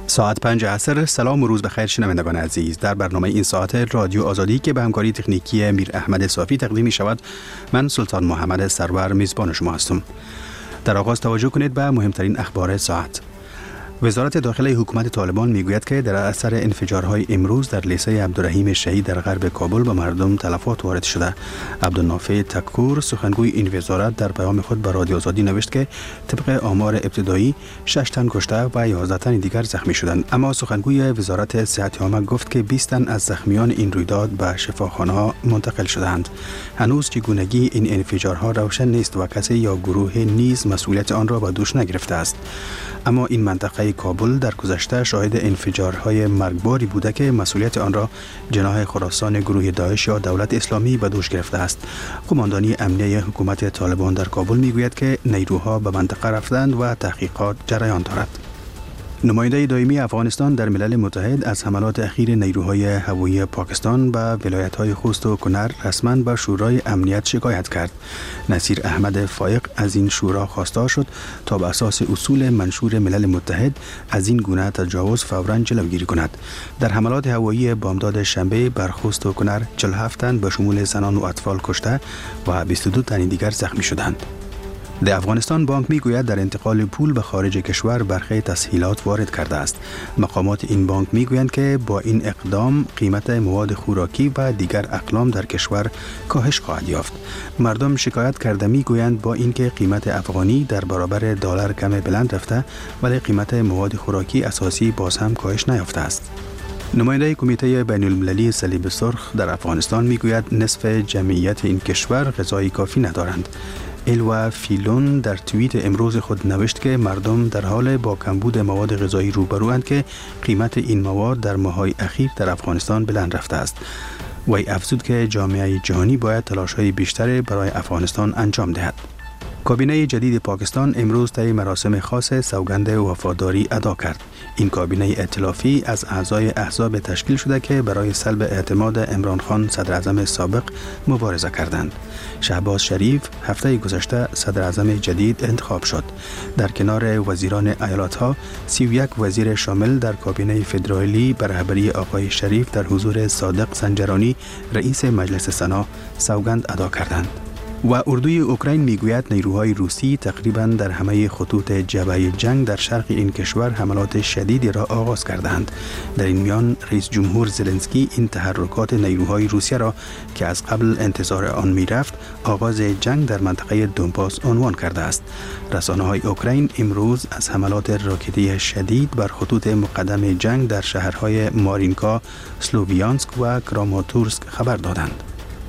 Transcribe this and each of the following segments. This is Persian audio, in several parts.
ساعت 5 عصر. سلام و روز بخیر شنوندگان عزیز. در برنامه این ساعت رادیو آزادی که به همکاری تکنیکی میر احمد صافی تقدیم می شود، من سلطان محمد سرور میزبان شما هستم. در آغاز توجه کنید به مهمترین اخبار ساعت. وزارت داخلی حکومت طالبان میگوید که در اثر انفجارهای امروز در لیسه عبدالرحیم شهید در غرب کابل به مردم تلفات وارد شده. عبدالنافع تکور سخنگوی این وزارت در پیام خود به رادیو آزادی نوشت که طبق آمار ابتدایی 6 تن کشته و 11 تن دیگر زخمی شدند، اما سخنگوی وزارت صحت عامه گفت که 20 تن از زخمیان این رویداد به شفاخانه‌ها منتقل شدند. هنوز چگونگی این انفجارها روشن نیست و کسی یا گروه نیز مسئولیت آن را به دوش نگرفته است، اما این منطقه کابل در گذشته شاهد انفجارهای مرگباری بوده که مسئولیت آن را جناح خراسان گروه داعش یا دولت اسلامی به دوش گرفته است. قماندانی امنیه حکومت طالبان در کابل میگوید که نیروها به منطقه رفتند و تحقیقات جریان دارد. نماینده دائمی افغانستان در ملل متحد از حملات اخیر نیروهای هوایی پاکستان به ولایت‌های خوست و کنر رسما به شورای امنیت شکایت کرد. نصیر احمد فایق از این شورا خواستار شد تا به اساس اصول منشور ملل متحد از این گونه تجاوز فوراً جلوگیری کند. در حملات هوایی بامداد شنبه بر خوست و کنر 47 تن به شمول زنان و اطفال کشته و 22 تن دیگر زخمی شدند. در افغانستان بانک میگوید در انتقال پول به خارج کشور برخی تسهیلات وارد کرده است. مقامات این بانک میگویند که با این اقدام قیمت مواد خوراکی و دیگر اقلام در کشور کاهش خواهد یافت. مردم شکایت کرده میگویند با اینکه قیمت افغانی در برابر دلار کم بلند رفته، ولی قیمت مواد خوراکی اساسی باز هم کاهش نیافته است. نماینده کمیته بین المللی صلیب سرخ در افغانستان میگوید نصف جمعیت این کشور غذای کافی ندارند. الوا فیلون در توییت امروز خود نوشت که مردم در حال با کمبود مواد غذایی روبروند که قیمت این مواد در ماه‌های اخیر در افغانستان بلند رفته است. وی افزود که جامعه جهانی باید تلاش‌های بیشتری برای افغانستان انجام دهد. کابینه جدید پاکستان امروز طی مراسم خاص سوگند وفاداری ادا کرد. این کابینه ائتلافی از اعضای احزاب تشکیل شده که برای سلب اعتماد عمران خان صدر اعظم سابق مبارزه کردند. شهباز شریف هفته گذشته صدر اعظم جدید انتخاب شد. در کنار وزیران ایالات‌ها 31 وزیر شامل در کابینه فدرالی به رهبری آقای شریف در حضور صادق سنجرانی رئیس مجلس سنا سوگند ادا کردند. و اردوی اوکراین میگوید نیروهای روسی تقریباً در همه خطوط جبهه جنگ در شرق این کشور حملات شدیدی را آغاز کردند. در این میان رئیس جمهور زلنسکی این تحرکات نیروهای روسیه را که از قبل انتظار آن میرفت آغاز جنگ در منطقه دونباس عنوان کرده است. رسانه‌های اوکراین امروز از حملات راکتی شدید بر خطوط مقدم جنگ در شهرهای مارینکا، سلوویانسک و کراماتورسک خبر دادند.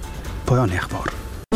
پایان اخبار.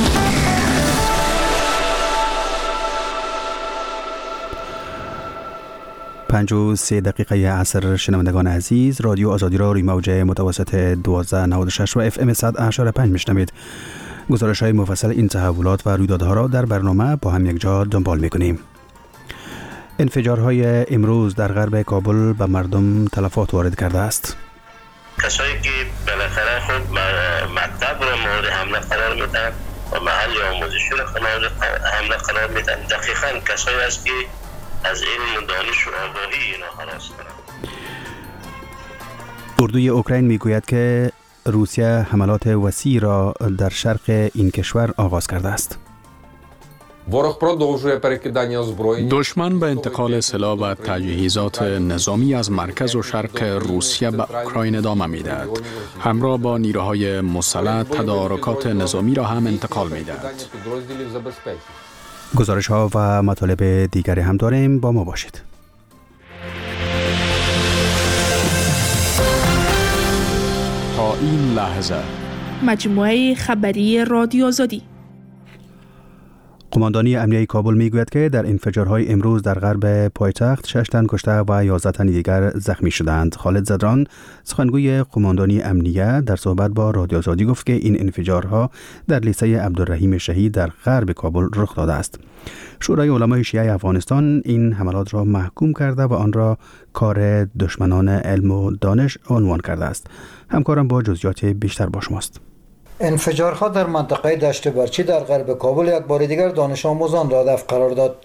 5:03 عصر. شنوندگان عزیز، رادیو آزادی را روی موج متوسط 1296 و FM 100.5 میشنوید. گزارش‌های مفصل این تحولات و رویدادها را در برنامه با هم یک جا دنبال می‌کنیم. انفجارهای امروز در غرب کابل به مردم تلفات وارد کرده است. کسایی که بالاخره خود مکتب را مورد حمله قرار میدن و محل آموزشی را مورد حمله قرار میدن، دقیقاً کسایی است که از علم و دانش و آگاهی اینا خلاص کنند. اردوی اوکراین میگوید که روسیه حملات وسیع را در شرق این کشور آغاز کرده است. دشمن به انتقال سلاح و تجهیزات نظامی از مرکز و شرق روسیه به اوکراین ادامه می‌دهد. همراه با نیروهای مسلح تدارکات نظامی را هم انتقال می‌دهد. گزارش ها و مطالب دیگری هم داریم، با ما باشید. تا این لحظه مجموعه خبری رادیو آزادی. قماندانی امنیه کابل میگوید که در انفجارهای امروز در غرب پایتخت 6 تن کشته و 11 تن دیگر زخمی شدند. خالد زدران سخنگوی قماندانی امنیه در صحبت با رادیو آزادی گفت که این انفجارها در لیسه عبدالرحیم شهید در غرب کابل رخ داده است. شورای علمای شیعه افغانستان این حملات را محکوم کرده و آن را کار دشمنان علم و دانش عنوان کرده است. همکارم با جزئیات بیشتر با شماست. انفجارها در منطقه دشت برچی در غرب کابل یک بار دیگر دانش آموزان را هدف قرار داد.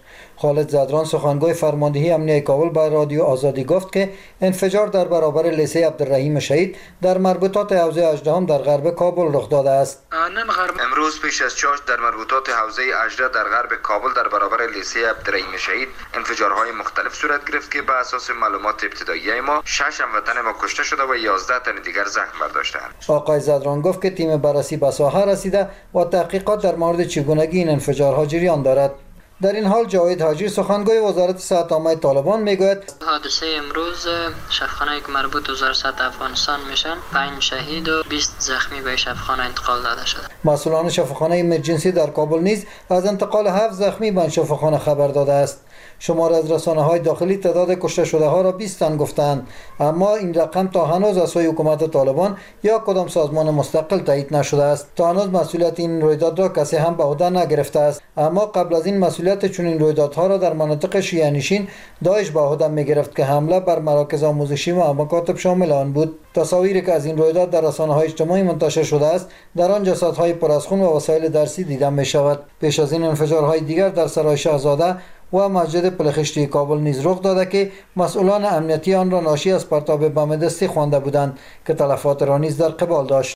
خالد زدران سخنگوی فرماندهی امنیه کابل به رادیو آزادی گفت که انفجار در برابر لیسه عبدالرحیم شهید در مربوطات حوزه 18 در غرب کابل رخ داده است. امروز پیش از چاش در مربوطات حوزه 18 در غرب کابل در برابر لیسه عبدالرحیم شهید انفجارهای مختلف صورت گرفت که به اساس معلومات ابتدایی ما 6 هموطن ما کشته شده و 11 تن دیگر زخم برداشتند. آقای زدران گفت که تیم بررسی به ساحه رسیده و تحقیقات در مورد چگونگی این انفجارها جریان دارد. در این حال جاوید حاجی سخنگوی وزارت صحت عامه طالبان میگوید حادثه امروز شفاخانه که مربوط به وزارت صحت افغانستان میشن 5 شهید و 20 زخمی به شفاخانه انتقال داده شده. مسئولان شفاخانه ایمرجنسی در کابل نیز از انتقال 7 زخمی به شفاخانه خبر داده است. شمار از رسانه‌های داخلی تعداد کشته شده ها را 20 تن گفتند، اما این رقم تا هنوز از سوی حکومت طالبان یا کدام سازمان مستقل تایید نشده است. تا هنوز مسئولیت این رویداد را کسی هم به عهده نگرفته است، اما قبل از این مسئولیت چنین رویدادها را در مناطق شیعه نشین داعش به عهده می‌گرفت که حمله بر مراکز آموزشی و مکاتب شامل آن بود. تصاویری که از این رویداد در رسانه‌های اجتماعی منتشر شده است در آن جسدهای پر از خون و وسایل درسی دیده می‌شود. پیش از این انفجارهای دیگر در سرای شاهزاده و مسجد پلخشتی کابل نیز رخ داده که مسئولان امنیتی آن را ناشی از پرتاب بم دستی خوانده بودند که تلفات را نیز در قبال داشت.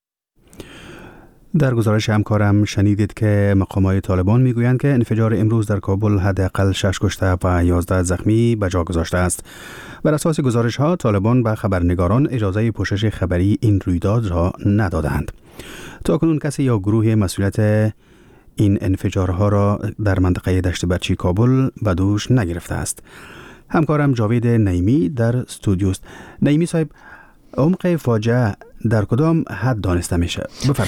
در گزارش همکارم شنیدید که مقامات طالبان میگویند که انفجار امروز در کابل حداقل 6 کشته و 11 زخمی به جا گذاشته است. بر اساس گزارش ها طالبان به خبرنگاران اجازه پوشش خبری این رویداد را ندادند. تاکنون کسی یا گروه مسئولیت این انفجارها را در منطقه دشت برچی کابل به دوش نگرفته است. همکارم جاوید نعیمی در استودیوست. نعیمی صاحب، عمق فاجعه در کدام حد دانسته میشه؟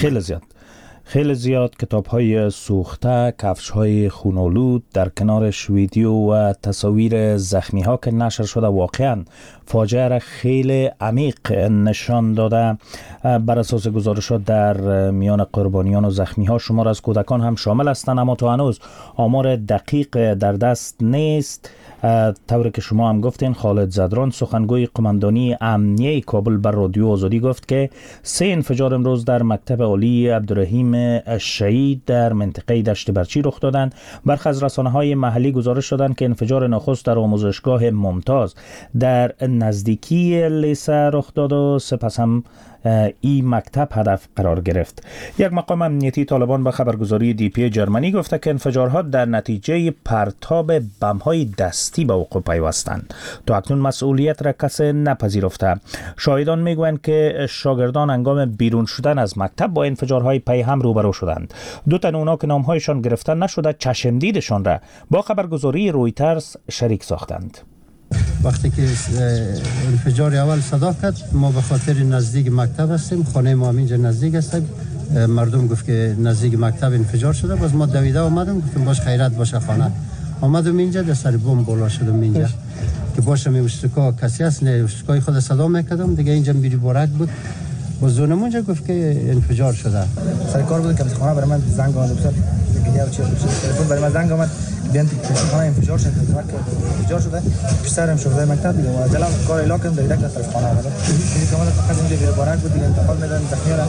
خیلی زیاد کتاب‌های سوخته، کفش‌های خون‌آلود، در کنارش ویدیو و تصاویر زخمی‌ها که نشر شده واقعاً فاجعه را خیلی عمیق نشان داده. بر اساس گزارشات در میان قربانیان و زخمی‌ها شمار از کودکان هم شامل هستند، اما تا هنوز آمار دقیق در دست نیست. طوری که شما هم گفتین، خالد زدران سخنگوی قماندانی امنیه کابل بر رادیو آزادی گفت که 3 انفجار امروز در مکتب عالی عبدالرحیم شهید در منطقه دشت برچی رخ دادند. برخی از رسانه‌های محلی گزارش دادند که انفجار نخست در آموزشگاه ممتاز در نزدیکی لیسه رخ داد و سپس هم این مکتب هدف قرار گرفت. یک مقام امنیتی طالبان به خبرگزاری دی پی جرمنی گفته که انفجارها در نتیجه پرتاب بم‌های دستی به وقوع پیوستند. تا اکنون مسئولیت را کسی نپذیرفته. شاهدان میگویند که شاگردان هنگام بیرون شدن از مکتب با انفجارهای پی هم روبرو شدند. 2 تن اونا که نامهایشان گرفته نشده چشمدیدشان را با خبرگزاری رویترز شریک ساختند. وقتی که انفجار اول صدا کرد، ما به خاطر نزدیک مکتب هستیم، خانه ما اینجا نزدیک است، مردم گفت که نزدیک مکتب انفجار شده، باز ما دویده اومدم، گفتم باش خیرت باشه خانه. آمدم اینجا در سر بم بالا شدم اینجا که باشه میوشتکا کسی هست، نه وشتکای خود صدا میکردم دیگه، اینجا بیری بارک بود، بازونم اونجا گفت که انفجار شده. سر کار بود که خانه برای من زنگ آمد، تلفن برای من زنگ آمد بیان خانه انفجار شده، انفجار شده پسرم شده مکتب دیگه و جلال کار علاقم دیگه که طرف خانه آمد این کاملا فقط اینجا بیرون بارک بود دیگه، انتقال میدن زخمی‌ها.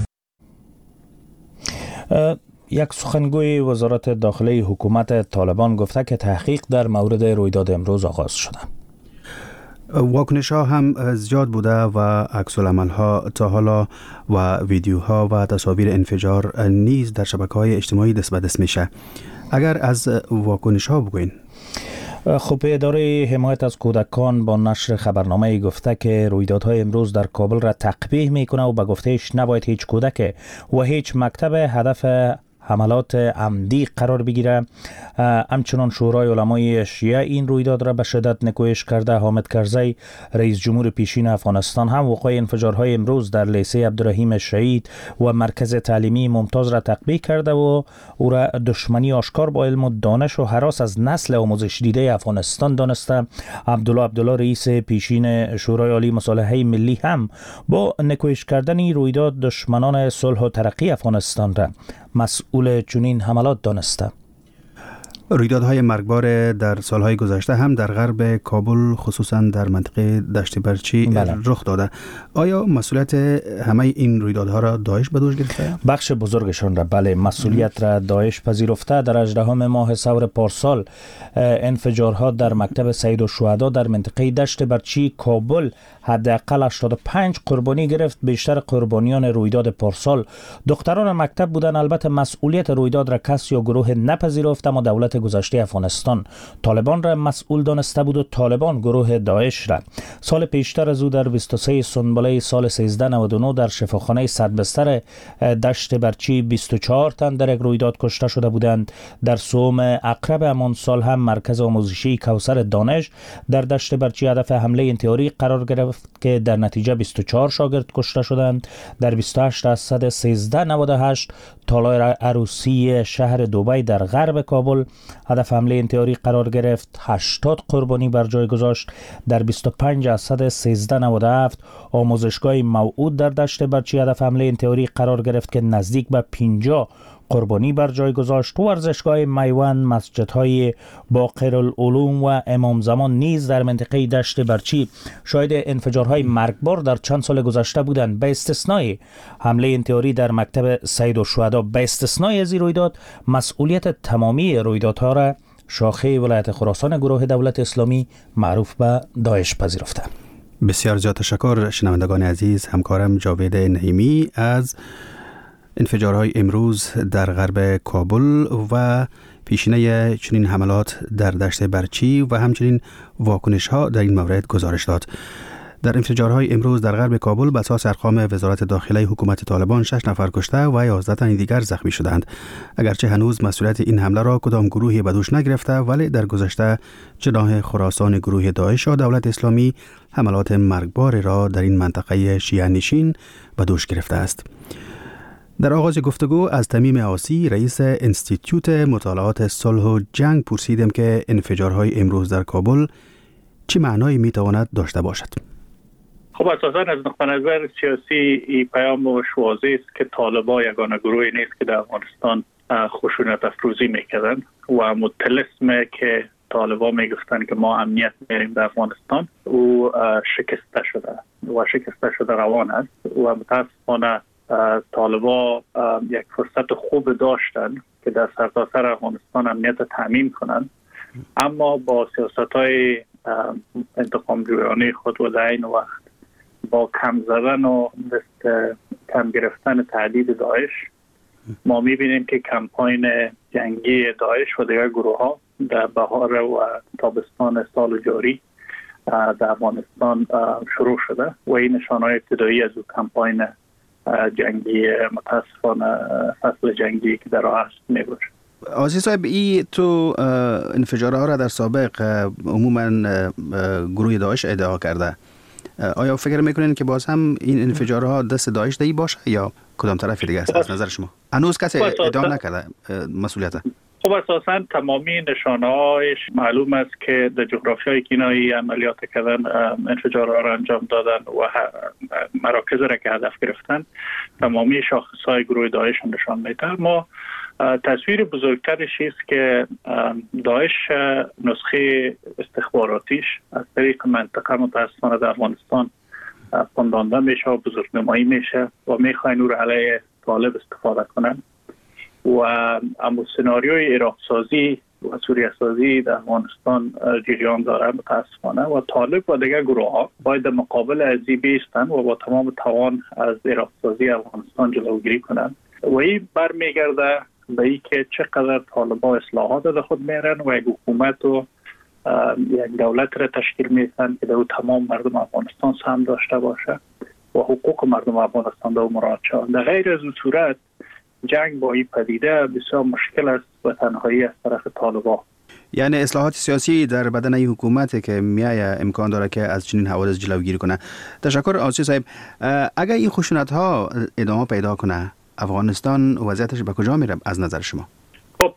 یک سخنگوی وزارت داخلی حکومت طالبان گفته که تحقیق در مورد رویداد امروز آغاز شده. واکنش ها هم زیاد بوده و عکس العمل ها تا حالا و ویدیوها و تصاویر انفجار نیز در شبکه‌های اجتماعی دست به دست میشه. اگر از واکنش ها بگوین. خب اداره حمایت از کودکان با نشر خبرنامه گفته که رویدادهای امروز در کابل را تقبیح میکنه و به گفتهش نباید هیچ کودک و هیچ مکتب هدف حملات عمدی قرار بگیره. همچنان شورای علمای شیعه این رویداد را به شدت نکوهش کرده. حامد کرزی رئیس جمهور پیشین افغانستان هم وقوع انفجارهای امروز در لیسه عبدالرحیم شهید و مرکز تعلیمی ممتاز را تقبیح کرده و او را دشمنی آشکار با علم و دانش و هراس از نسل آموزش دیده افغانستان دانسته. عبدالله رئیس پیشین شورای عالی مصالحه ملی هم با نکوهش کردن این رویداد دشمنان صلح و ترقی افغانستان را مسئول چنین حملات دانسته. رویدادهای مرگبار در سالهای گذشته هم در غرب کابل خصوصا در منطقه دشت برچی رخ داده. آیا مسئولیت همه این رویدادها را داعش به دوش گرفته؟ بخش بزرگشان را بله، مسئولیت را داعش پذیرفته. در 18 ماه ثور پارسال انفجارها در مکتب سید الشهدا در منطقه دشت برچی کابل حداقل 85 قربانی گرفت. بیشتر قربانیان رویداد پارسال دختران مکتب بودند. البته مسئولیت رویداد را کس یا گروه نپذیرفت، اما دولت گذشته افغانستان طالبان را مسئول دانسته بود و طالبان گروه داعش را. سال پیشتر از او در 23 سنبله سال 1399 در شفاخانه 100 بستر دشت برچی 24 تن در یک رویداد کشته شده بودند. در سوم اقرب همان سال هم مرکز آموزشی کوثر دانش در دشت برچی هدف حمله انتحاری قرار گرفت که در نتیجه 24 شاگرد کشته شدند. در 28 از 1398 تالار عروسی شهر دبی در غرب کابل هدف حمله انتحاری قرار گرفت، 80 قربانی بر جای گذاشت. در 25 از 1397 آموزشگاه موعود در دشت برچی هدف حمله انتحاری قرار گرفت که نزدیک به 50 قربانی بر جای گذاشت. ورزشگاه میوند، مسجدهای باقرالعلوم و امام زمان نیز در منطقه دشت برچی شاهد انفجارهای مرگبار در چند سال گذشته بودند، به استثنای حمله انتحاری در مکتب سید الشهدا. به استثنای از این رویداد مسئولیت تمامی رویدادها را شاخه ولایت خراسان گروه دولت اسلامی معروف به داعش پذیرفته. بسیار زیاد تشکر شنوندگان عزیز. همکارم جاوید نعیمی از انفجارهای امروز در غرب کابل و پیشینه چنین حملات در دشت برچی و همچنین واکنش ها در این مورد گزارش داد. در انفجارهای امروز در غرب کابل به اساس ارقام وزارت داخله حکومت طالبان 6 نفر کشته و 11 تن دیگر زخمی شدند. اگرچه هنوز مسئولیت این حمله را کدام گروهی به دوش نگرفته، ولی در گذشته جناح خراسان گروه داعش و دولت اسلامی حملات مرگبار را در این منطقه شیعه نشین به دوش گرفته است. در آغاز گفتگو از تمیم عاصی رئیس انستیتوت مطالعات صلح و جنگ پرسیدم که انفجارهای امروز در کابل چه معنایی میتواند داشته باشد؟ خب اساساً از نقطه نظر سیاسی این پیامش واضح است که طالبان یگانه گروهی نیست که در افغانستان خشونت افروزی میکردن و متلسمه که طالبان میگفتن که ما امنیت میاریم در افغانستان او شکسته شده روان است و متاسفانه طالبان یک فرصت خوب داشتن که در سرتاسر افغانستان امنیت تامین کنند، اما با سیاست‌های انتقام جویانه خود و در این وقت با کم زدن و کم گرفتن تهدید داعش ما می‌بینیم که کمپاین جنگی داعش و دیگر گروه‌ها در بهار و تابستان سال جاری در افغانستان شروع شده و این نشانه‌های ابتدایی از کمپاین جنگی متاسفانه فصل جنگی که در راه است میباشه. آزی صاحب، ای تو انفجارها را در سابق عموما گروه داعش ادعا کرده. آیا فکر میکنین که باز هم این انفجارها دست داعش دی باشه یا کدام طرف دیگه است از نظر شما؟ هنوز کسی ادعا نکرده مسئولیت؟ خب اساساً تمامی نشانه‌هایش معلوم است که در جغرافیای کینایی عملیات کردن، انفجارها را انجام دادن و مراکز را که هدف گرفتن، تمامی شاخص‌های گروه داعش نشان میده. ما تصویر بزرگترش است که داعش نسخه استخباراتیش از طریق منطقه متاسفانه در افغانستان پندانده میشه و بزرگنمایی میشه و میخواین او را علیه طالب استفاده کنن و اما سناریوی عراق سازی و سوریه سازی در افغانستان جریان داره متاسفانه و طالب و دیگر گروه ها باید در مقابل ازی بیستن و با تمام توان از عراق سازی افغانستان جلوگیری کنند و این برمیگرده به این که چقدر طالبان اصلاحات در خود میرن و یک حکومت و یک دولت را تشکیل میدن که در تمام مردم افغانستان سهم داشته باشه و حقوق مردم افغانستان در مراعات شود. در غیر از این صورت جنگ با این پدیده بسیار مشکل است و تنهایی از طرف طالبان. یعنی اصلاحات سیاسی در بدن این حکومت که میایه امکان داره که از چنین حوادث جلوگیری کنه. تشکر آسی صاحب. اگر این خشونت ها ادامه پیدا کنه افغانستان وضعیتش به کجا میره از نظر شما؟ خب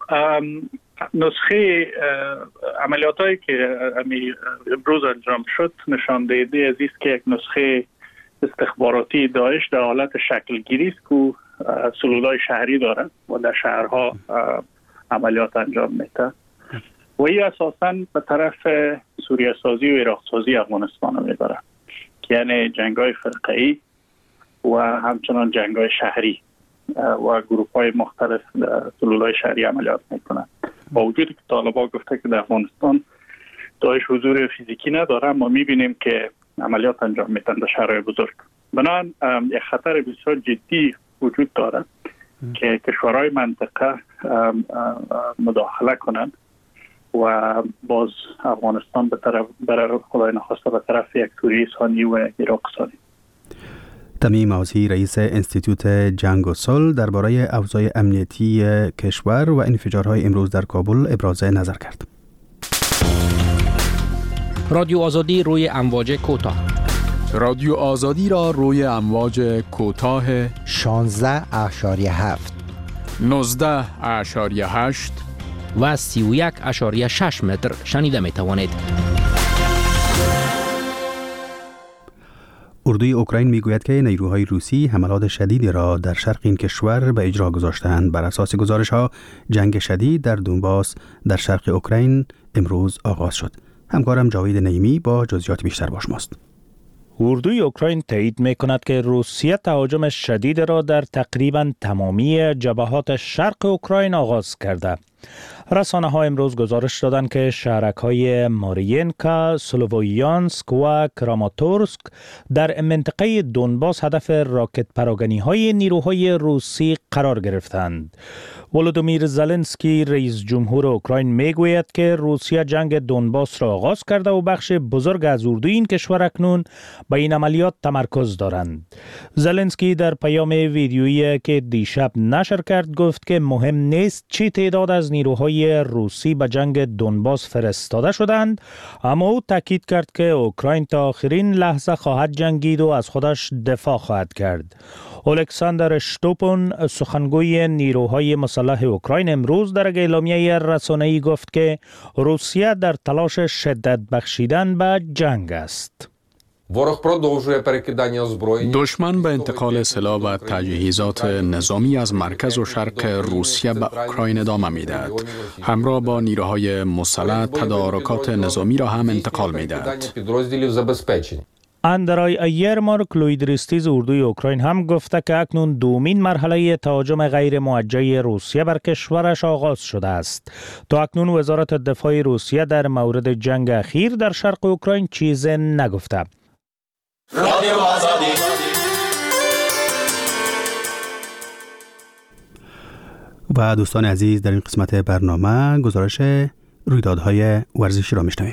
نسخه عملیات هایی که امروز انجام شد نشان دهنده از است که یک نسخه استخباراتی داعش در حالت شکل گیری است که سلولای شهری داره و در شهرها عملیات انجام میده و این اساساً به طرف سوریه سازی و عراق سازی افغانستان رو میبره، یعنی جنگ‌های فرقه‌ای و همچنان جنگ‌های شهری و گروه‌های مختلف سلول‌های شهری عملیات میکنند. با وجودی که طالبان گفته که در افغانستان داعش حضور فیزیکی نداره، ما میبینیم که عملیات انجام میدن در شهرهای بزرگ. بنابراین یک خطر بسیار جدی وجود داره که کشورهای منطقه مداخله کنند و باز افغانستان به طرف برای خدای نخواسته به طرف یک سوریه ثانی و عراق ثانی. تمیم عوضی رئیس انستیتوت جنگ و صلح درباره اوضاع امنیتی کشور و انفجارهای امروز در کابل ابراز نظر کرد. رادیو آزادی روی امواج کوتاه. رادیو آزادی را روی امواج کوتاه 16.7 19.8 و 31.6 متر شنیده می توانید. اردوی اوکراین میگوید که نیروهای روسی حملات شدیدی را در شرق این کشور به اجرا گذاشتند. بر اساس گزارش‌ها جنگ شدید در دونباس در شرق اوکراین امروز آغاز شد. همکارم جاوید نعیمی با جزئیات بیشتر با شماست. اردوی اوکراین تایید می‌کند که روسیه تهاجم شدید را در تقریباً تمامی جبهات شرق اوکراین آغاز کرده. رسانه‌ها امروز گزارش دادند که شهرک‌های مارینکا، سلوویانسک و کراماتورسک در منطقه دونباس هدف راکت پراگنی‌های نیروهای روسی قرار گرفتند. ولودیمیر زلنسکی رئیس جمهور اوکراین میگوید که روسیه جنگ دونباس را آغاز کرده و بخش بزرگ از اردوی این کشور اکنون به این عملیات تمرکز دارند. زلنسکی در پیام ویدیویی که دیشب نشر کرد گفت که مهم نیست چی تعداد از نیروهای روسی به جنگ دونباس فرستاده شدند، اما او تاکید کرد که اوکراین تا آخرین لحظه خواهد جنگید و از خودش دفاع خواهد کرد. الکساندر شتوپون سخنگوی نیروهای مسلح اوکراین امروز در اعلامیه رسانه‌ای گفت که روسیه در تلاش شدت بخشیدن به جنگ است. دشمن به انتقال سلاح و تجهیزات نظامی از مرکز و شرق روسیه به اوکراین ادامه می‌دهد. همراه با نیروهای مسلح تدارکات نظامی را هم انتقال می‌دهد. اندرای ایرمارک لویدریستیز اردوی اوکراین هم گفته که اکنون دومین مرحله تهاجم غیر موجه روسیه بر کشورش آغاز شده است. تا اکنون وزارت دفاع روسیه در مورد جنگ اخیر در شرق اوکراین چیزی نگفته. رادیو آزادی. و دوستان عزیز در این قسمت برنامه گزارش رویدادهای ورزشی را میشنویم.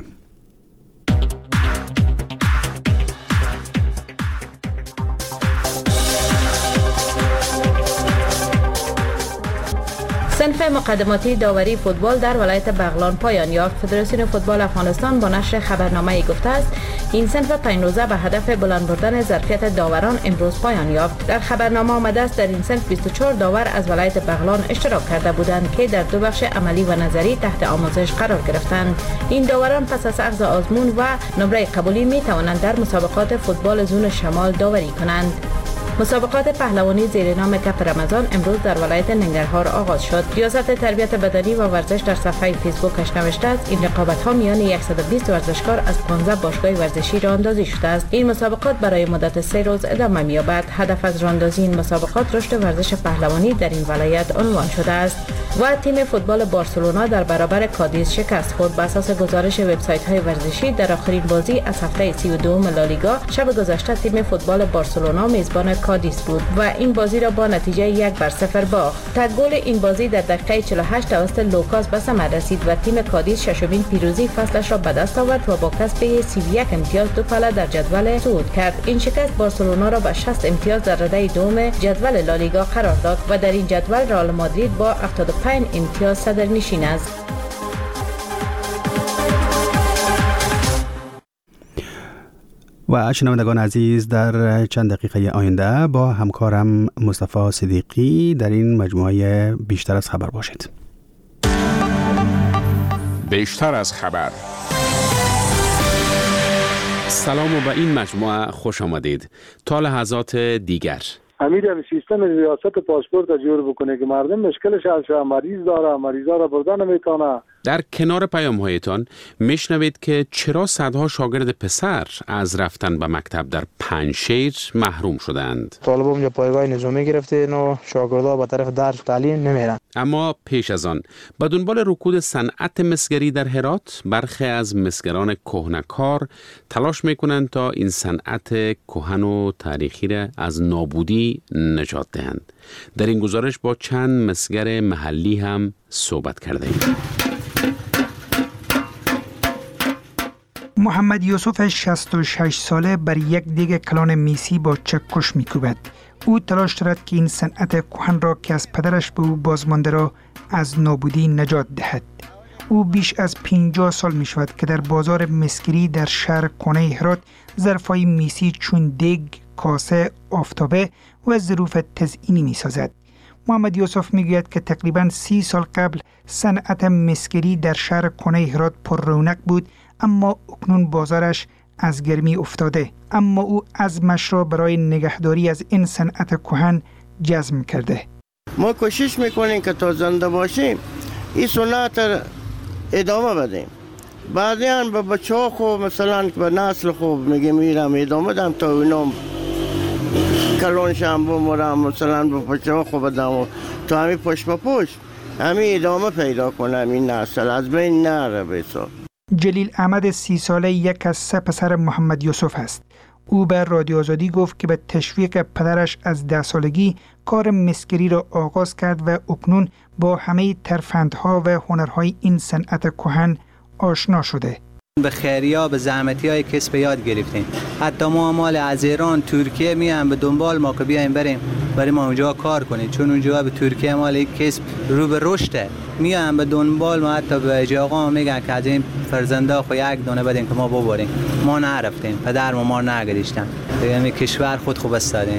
صنف مقدماتی داوری فوتبال در ولایت بغلان پایان یافت. فدراسیون فوتبال افغانستان با نشر خبرنامه‌ای گفته است این صنف 5 روزه به هدف بلند بردن ظرفیت داوران امروز پایان یافت. در خبرنامه آمده است در این صنف 24 داور از ولایت بغلان اشتراک کرده بودند که در 2 بخش عملی و نظری تحت آموزش قرار گرفتند. این داوران پس از اخذ آزمون و نمره قبولی می توانند در مسابقات فوتبال زون شمال داوری کنند. مسابقات پهلوانی زیر نام کپ رمضان امروز در ولایت ننگرهار آغاز شد. ریاست تربیت بدنی و ورزش در صفحه فیسبوکش نوشته است این رقابت‌ها میان 120 ورزشکار از 15 باشگاه ورزشی راهاندازی شده است. این مسابقات برای مدت 3 روز ادامه می‌یابد. هدف از راهاندازی این مسابقات رشد ورزش پهلوانی در این ولایت عنوان شده است. و تیم فوتبال بارسلونا در برابر کادیز شکست خورد. بر اساس گزارش وبسایت‌های ورزشی در آخرین بازی از هفته 32 لالیگا شب گذشته تیم فوتبال بارسلونا میزبان کادیس بود و این بازی را با نتیجه 1-0 باخت. تگ گل این بازی در دقیقه 48 توسط لوکاس به ثمر رسید و تیم کادیس ششمین پیروزی فصلش را به دست آورد و با کسب 31 امتیاز 2 پله در جدول صعود کرد. این شکست بارسلونا را با 60 امتیاز در رده دوم جدول لالیگا قرار داد و در این جدول رئال مادرید با 75 امتیاز صدرنشین است. و شنوندگان عزیز در چند دقیقه آینده با همکارم مصطفی صدیقی در این مجموعه بیشتر از خبر باشید. بیشتر از خبر. سلام و به این مجموعه خوش آمدید. تا لحظات دیگر امیر سیستم ریاست پاسپورت جور بکنه که مردم مشکلش از مریض داره، مریضا را بردن نمیتونه، در کنار پیام‌هایتان میشنوید که چرا صدها شاگرد پسر از رفتن به مکتب در پنجشیر محروم شدند. طالبان اونجا پایگاه نظامی گرفتین و شاگردها به طرف درس تعلیم نمیرن. اما پیش از آن به دنبال رکود صنعت مسگری در هرات، برخی از مسگران کهنه‌کار تلاش میکنند تا این صنعت کهن و تاریخی را از نابودی نجات دهند. در این گزارش با چند مسگر محلی هم صحبت کرده ایم. محمد یوسف 66 ساله بر یک دیگ کلان میسی با چکش میکوبد. او تلاش دارد که این صنعت کهن را که از پدرش به او بازمانده را از نابودی نجات دهد. او بیش از 50 سال می شود که در بازار مسگری در شهر کنه هرات ظرفای میسی چون دیگ، کاسه، آفتابه و ظروف تزئینی می سازد. محمد یوسف می گوید که تقریباً 30 سال قبل صنعت مسگری در شهر کنه هرات پر رونق بود، اما اکنون بازارش از گرمی افتاده. اما او عزمش را برای نگهداری از این صنعت کهن جزم کرده. ما کوشش میکنیم که تا زنده باشیم این سنت ادامه بدیم. بعدیان به بچه ها خوب مثلا به نسل خوب میرم ادامه بدم تا اینام کلونشم بمورم، مثلا به بچه ها خوب بدم تا همین پشت به پشت همین ادامه پیدا کنم، این نسل از بین نره بیسا. جلیل احمد 30 ساله یک از 3 پسر محمد یوسف است. او به رادیو آزادی گفت که به تشویق پدرش از 10 سالگی کار مسگری را آغاز کرد و اکنون با همه ترفندها و هنرهای این صنعت کهن آشنا شده. به خیریا به زحمتی‌های کسب یاد گرفتیم. حتی ما مال از ایران ترکیه میایم به دنبال ما که بیایم برای ما اونجا کار کنیم، چون اونجا به ترکیه مال کسب رو به رشده. میایم به دنبال ما، حتی به آقا میگن که از این فرزنده خو یک دونه بدین که ما ببریم. ما نرفتیم، پدر ما نگذاشتن. یعنی کشور خود خوب استادیم.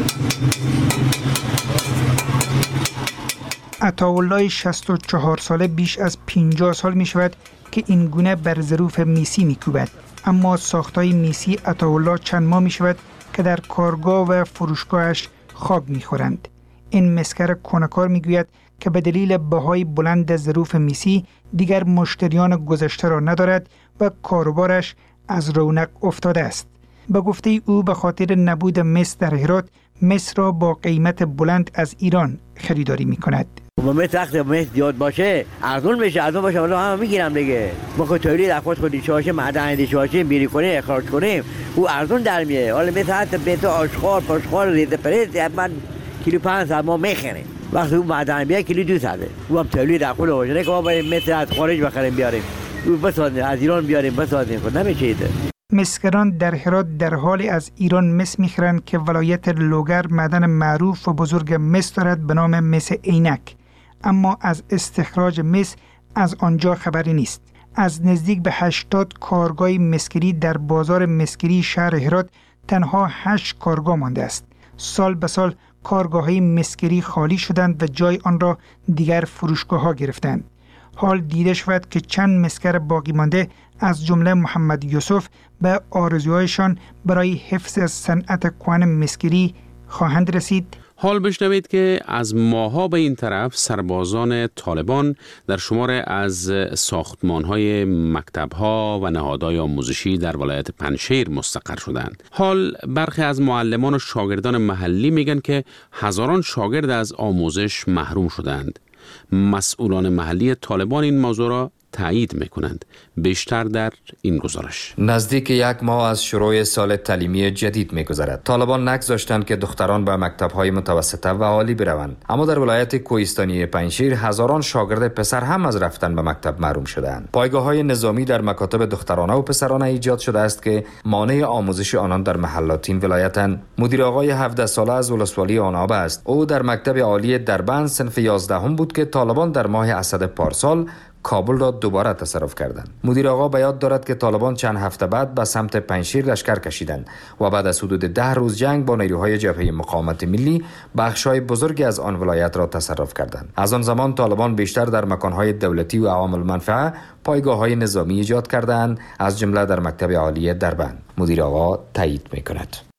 عطاالله 64 ساله بیش از 50 سال می شود که این گونه بر ظروف میسی می کوبد. اما ساختای میسی عطاالله چند ماه می شود که در کارگاه و فروشگاهش خواب می خورند. این مسگر کهنه‌کار می گوید که به دلیل بهای بلند ظروف میسی دیگر مشتریان گذشته را ندارد و کاروبارش از رونق افتاده است. به گفته او به خاطر نبود مس در هرات، مس را با قیمت بلند از ایران خریداری می کند. مس وقت مس زیاد باشه ارزون باشه حالا هم میگیرم دیگه. ما خود تولید از خودی چاشه معدن دی چاشه بیری کنه اخراج کنیم او ارزون در میاد. حالا مثل حتی بیت آشغال پاشغال ریزه پرز حتما کیلو 500 ما میخریم. وقتی اون معدن بیا کیلو 200 او هم تولید از خود باشه که ما بریم مثل از خارج بخریم بیاریم او بسازیم از ایران بیاریم بسازیم خود نمیشه. مسگران در هرات در حال از ایران مس میخرند که ولایت لوگر معدن معروف و بزرگ مس دارد به نام مس عینک، اما از استخراج مس از آنجا خبری نیست. از نزدیک به 80 کارگاه مسگری در بازار مسگری شهر هرات تنها 8 کارگاه مانده است. سال به سال کارگاه‌های مسگری خالی شدند و جای آن را دیگر فروشگاه‌ها گرفتند. حال دیده شود که چند مسگر باقی مانده از جمله محمد یوسف به آرزوهایشان برای حفظ صنعت کهن مسگری خواهند رسید. حال بشنوید که از ماها به این طرف سربازان طالبان در شمار از ساختمان‌های مکتب‌ها و نهادهای آموزشی در ولایت پنجشیر مستقر شدند. حال برخی از معلمان و شاگردان محلی میگن که هزاران شاگرد از آموزش محروم شدند. مسئولان محلی طالبان این موضوع را تایید میکنند. بیشتر در این گزارش. نزدیک 1 ماه از شروع سال تعلیمی جدید میگذرد. طالبان نگذاشتند که دختران به مکتب‌های متوسطه و عالی بروند، اما در ولایت کوهستانی پنجشیر هزاران شاگرد پسر هم از رفتن به مکتب محروم شدند. پایگاه‌های نظامی در مکاتب دخترانه و پسرانه ایجاد شده است که مانع آموزش آنان در محلات این ولایتند. مدیر آقای 17 ساله از ولسوالی آناب است. او در مکتب عالی دربند صنف 11 بود که طالبان در ماه اسد پارسال کابل را دوباره تصرف کردند. مدیر آقا به یاد دارد که طالبان چند هفته بعد به سمت پنجشیر لشکر کشیدند و بعد از حدود 10 روز جنگ با نیروهای جبهه مقاومت ملی بخش‌های بزرگی از آن ولایت را تصرف کردند. از آن زمان طالبان بیشتر در مکان‌های دولتی و عوام المنفعه پایگاه‌های نظامی ایجاد کردند، از جمله در مکتب عالی دربند. مدیر آقا تایید می‌کند. حالا من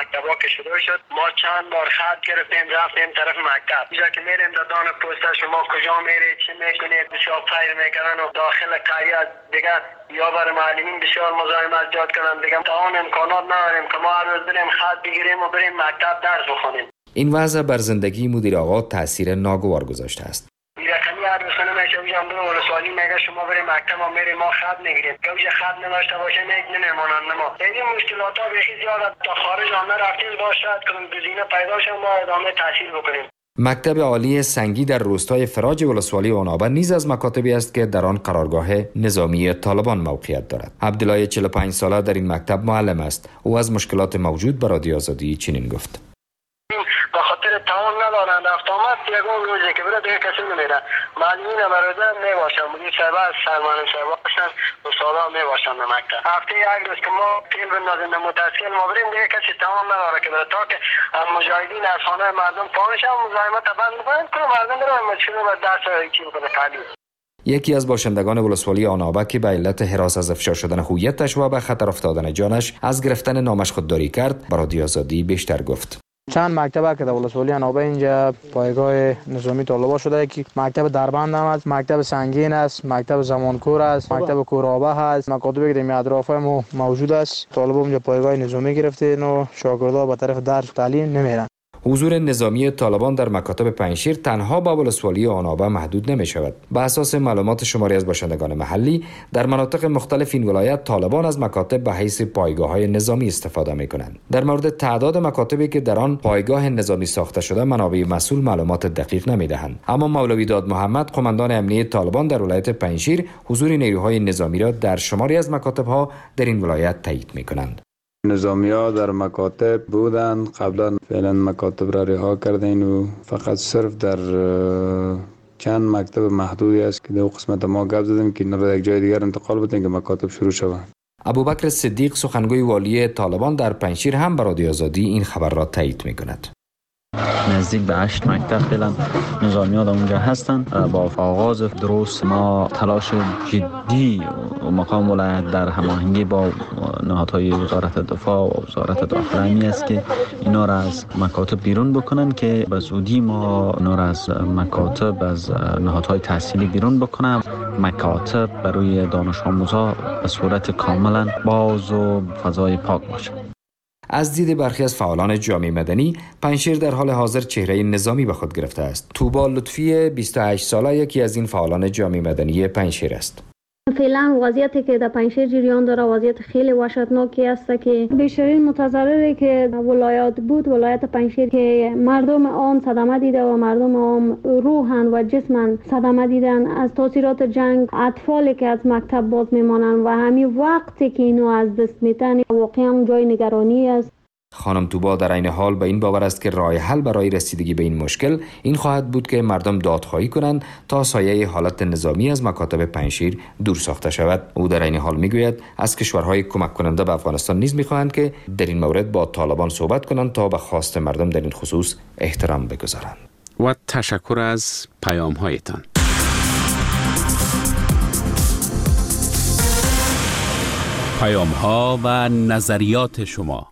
مکتبا که شروع شد ما چند بار خط گرفتیم رفتیم طرف مکتب. اینجا که میریم دادان پست شما کجا میرید چی میکنید بسیار فیر میکنن و داخل قریه دیگه یا برای معلمین بسیار مزاحمت ایجاد کنن دیگه تا اون امکانات نداریم که ما هر روز بریم خط بگیریم و بریم مکتب درس بخونیم. این وضع بر زندگی مدیر آقا تاثیر ناگوار گذاشته است. رقمی هر روز نمیشه میگم برو ولسوالی میگه شما بریم مکتب ما میریم ما خط میگیریم یا خط نداشته باشه نمیمونن ما. این مشکلات ها بخی زیاد تا خارج هم رفتیم باشد که گزینه پیدا شه ما ادامه تحصیل بکنیم. مکتب عالی سنگی در روستای فراج ولسوالی آنابه نیز از مکاتبی است که در آن قرارگاه نظامی طالبان موقعیت دارد. عبدالله 45 ساله در این مکتب معلم است. او از مشکلات موجود بر رادیو آزادی چنین گفت: به خاطر تعاون ندارن رفت آمد یگان روزی که بره دیگه کسی نمیره. معلمین برادر میباشن مدیر صاحب سرمعلم صاحب باشن استادا میباشن به مکتب. هفته یک روز که ما تیل بندازیم به متأسکل ما بریم دیگه کسی تعاون نداره که بره تا که مجاهدین از خانه مردم پانشن مزاحمت بند بکنن که مردم بره مشکل به درس چی بکنه تعلیم. یکی از باشندگان ولسوالی آنابه که به علت هراس از افشا شدن هویتش و به خطر افتادن جانش از گرفتن نامش خودداری کرد، به رادیو آزادی بیشتر گفت. چند مکتب که در ولسوالی آنابه اینجا پایگاه نظامی طالبان شده که مکتب دربند هم است، مکتب سنگین است، مکتب زمانکور است، مکتب کورابه هست، مکاتبی که در اطراف موجود است. طالبان اونجا پایگاه نظامی گرفتین و شاگردها به طرف درس تعلیم نمیرن. حضور نظامی طالبان در مکاتب پنجشیر تنها با ولسوالی آنابه محدود نمی شود. به اساس معلومات شماری از باشندگان محلی، در مناطق مختلف این ولایت طالبان از مکاتب به حیث پایگاه‌های نظامی استفاده می کنند. در مورد تعداد مکاتبی که در آن پایگاه نظامی ساخته شده، منابع مسئول معلومات دقیق نمی دهند. اما مولوی داد محمد، قماندان امنیه طالبان در ولایت پنجشیر، حضور نیروهای نظامی را در شماری از مکاتب‌ها در این ولایت تایید می کنند. نظامی‌ها در مکاتب بودند، قبلا فعلا مکاتب را رها کردین و فقط صرف در چند مکتب محدودی است که در قسمت ما گپ زدیم که اینا را یک جای دیگر انتقال بدیم که مکاتب شروع شود. ابوبکر صدیق، سخنگوی والی طالبان در پنجشیر، هم به رادیو آزادی این خبر را تایید می‌کند. نزدیک به 8 مکتب فعلا نظامیان اونجا هستند. با آغاز درست ما تلاش جدی و مقام ولایت در هماهنگی با نهادهای وزارت دفاع و وزارت داخله است که اینا را از مکاتب بیرون بکنن که به زودی ما اینا را از مکاتب، از نهادهای تحصیلی بیرون بکنن. مکاتب برای دانش آموزا به صورت کاملا باز و فضای پاک باشه. از دید برخی از فعالان جامعه مدنی، پنجشیر در حال حاضر چهره نظامی به خود گرفته است. توبا لطفی 28 ساله یکی از این فعالان جامعه مدنی پنجشیر است. فعلا وضعیتی که در پنجشیر جریان داره وضعیت خیلی وحشتناکی است که بیشترین متضرری که ولایت بود ولایت پنجشیر که مردم عام صدمه دیده و مردم عام روحاً و جسماً صدمه دیدن از تاثیرات جنگ. اطفالی که از مکتب باز میمانند و همین وقتی که اینو از دست میتن واقعا جای نگرانی است. خانم توبا در عین حال به این باور است که راه حل برای رسیدگی به این مشکل این خواهد بود که مردم دادخواهی کنند تا سایه حالت نظامی از مکاتب پنجشیر دور ساخته شود. او در عین حال میگوید از کشورهای کمک کننده به افغانستان نیز میخواهند که در این مورد با طالبان صحبت کنند تا به خواست مردم در این خصوص احترام بگذارند. و تشکر از پیام‌هایتان. پیام‌ها و نظریات شما.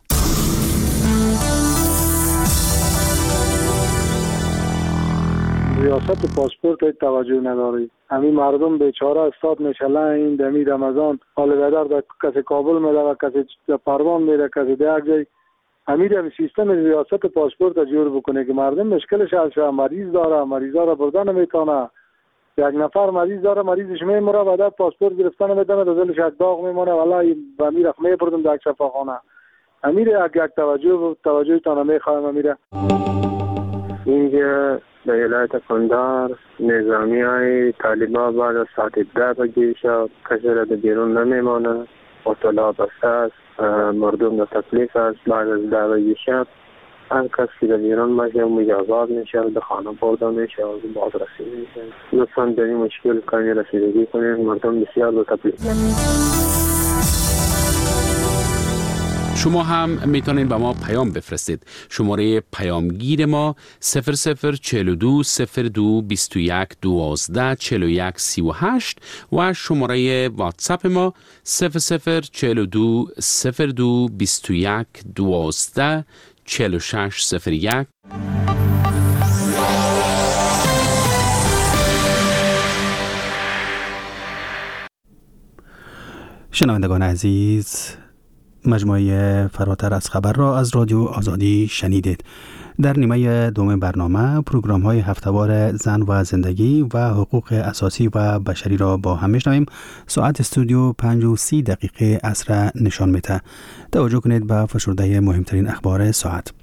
ریاست پاسپورت توجه نداری. همین مردم بیچاره استاد میشله این دمی رمضان حال بدر در کسی کابل میره و کسی در پروان میره کسی در یک جای. همین سیستم ریاست پاسپورت جور بکنه که مردم مشکلش حل شه. مریض داره، مریضا را بردن نمیتونه. یک نفر مریض داره، مریضش میمره بعد پاسپورت گرفتن نمیتونه، دلش یک داغ میمونه. والله به امیر رقمه بردم در شفاخانه. امیر یک توجه تان میخوام امیر. اینجا در ولایت کندهار نظامی های طالبان بعد از ساعت 10 بجه شب کسی را در بیرون نمیمانه. اطلاع بسته است، مردم در تکلیف است. بعد از 10 بجه شب هر کس که در بیرون باشه مجازات میشه، به خانه برده میشه و بازرسی میشه. لطفا در این مشکل کمی رسیدگی کنید، مردم بسیار در تکلیف. شما هم میتونید به ما پیام بفرستید. شماره پیامگیر ما 0042 02 21 12 41 38 و شماره واتساپ ما 0042 02 21 12 46 01. شنوندگان عزیز، مجموعه فراتر از خبر را از رادیو آزادی شنیدید. در نیمه دوم برنامه پروگرام های هفته‌وار زن و زندگی و حقوق اساسی و بشری را با هم میشنویم. ساعت استودیو 5:30 عصر نشان میده. توجه کنید به فشرده مهمترین اخبار ساعت.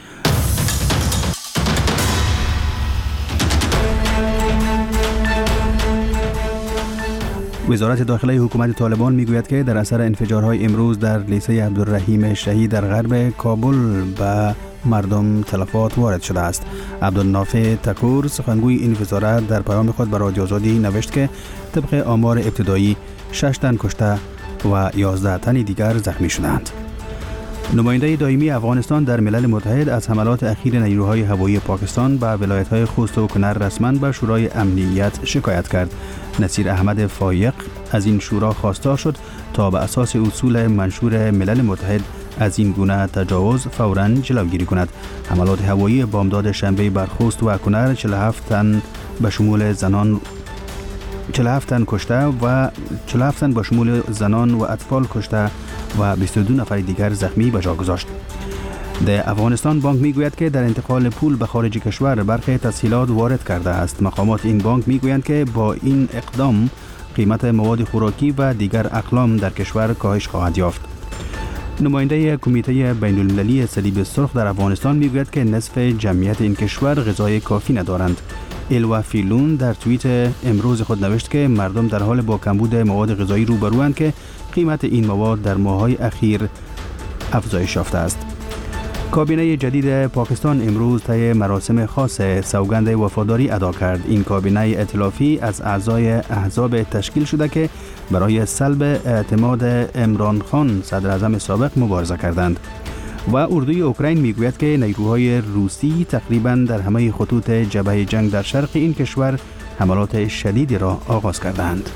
وزارت داخله حکومت طالبان میگوید که در اثر انفجارهای امروز در لیسه عبدالرحیم شهید در غرب کابل به مردم تلفات وارد شده است. عبدالنافع تکور سخنگوی این وزارت در پیام خود به رادیو آزادی نوشت که طبق آمار ابتدایی 6 تن کشته و 11 تن دیگر زخمی شدند. نماینده دائمی افغانستان در ملل متحد از حملات اخیر نیروهای هوایی پاکستان به ولایت‌های خوست و کنر رسما به شورای امنیت شکایت کرد. نصیر احمد فایق از این شورا خواستار شد تا به اساس اصول منشور ملل متحد از این گونه تجاوز فوراً جلوگیری کند. حملات هوایی بامداد شنبه بر خوست و کنر 47 تن به شمول زنان 47 تن کشته و 47 تن به شمول زنان و اطفال کشته و 22 نفر دیگر زخمی به جا گذاشت. در افغانستان بانک میگوید که در انتقال پول به خارج کشور برخی تسهیلات وارد کرده است. مقامات این بانک میگویند که با این اقدام قیمت مواد خوراکی و دیگر اقلام در کشور کاهش خواهد یافت. نماینده کمیته بین‌المللی صلیب سرخ در افغانستان میگوید که نصف جمعیت این کشور غذای کافی ندارند. الوا فیلون در توییت امروز خود نوشت که مردم در حال با کمبود مواد غذایی روبروند که قیمت این مواد در ماه‌های اخیر افزایش یافته است. کابینه جدید پاکستان امروز طی مراسم خاص سوگند وفاداری ادا کرد. این کابینه ائتلافی از اعضای احزاب تشکیل شده که برای سلب اعتماد عمران خان صدر اعظم سابق مبارزه کردند. و اردوی اوکراین میگوید که نیروهای روسی تقریباً در همه خطوط جبهه جنگ در شرق این کشور حملات شدیدی را آغاز کردند.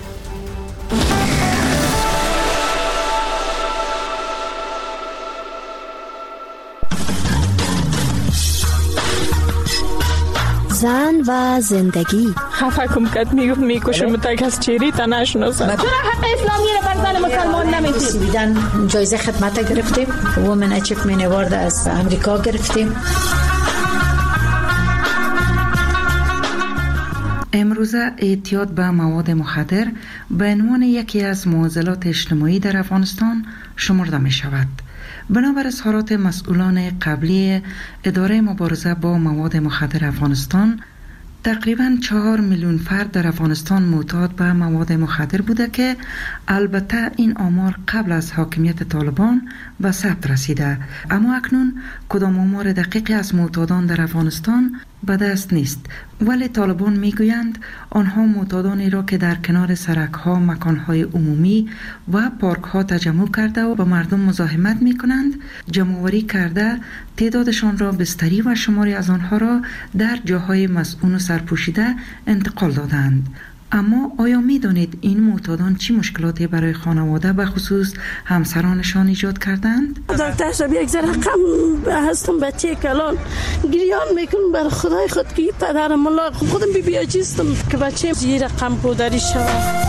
زن و زندگی. خفه کم کت میگفت میکشم تک از چیری تا نشناسم. چرا حق اسلامی رو بر زن مسلمان نمیدید؟ بیدن جایزه خدمت گرفتیم. وومن اچیومنت اوارد از امریکا گرفتیم. امروزه اعتیاد به مواد مخدر به عنوان یکی از معضلات اجتماعی در افغانستان شمرده می شود. بنابر اظهارات مسئولان قبلی اداره مبارزه با مواد مخدر افغانستان، تقریباً 4 میلیون فرد در افغانستان معتاد به مواد مخدر بوده که البته این آمار قبل از حاکمیت طالبان به ثبت رسیده، اما اکنون کدام آمار دقیقی از معتادان در افغانستان به دست نیست. ولی طالبان میگویند آنها معتادانی را که در کنار سرک‌ها، مکان‌های عمومی و پارک‌ها تجمع کرده و با مردم مزاحمت می‌کنند جمع‌آوری کرده تعدادشان را بستری و شماری از آنها را در جاهای مسئول و سرپوشیده انتقال دادند. اما آیا می دانید این معتادان چی مشکلاتی برای خانواده به خصوص همسرانشان ایجاد کردند؟ دکتر شب یک ذره غم هستم، بچه کلان گریان میکنم بر خدای خود که پدرم الله خودم بی عجیزم که بچه زیر غم پودری شود.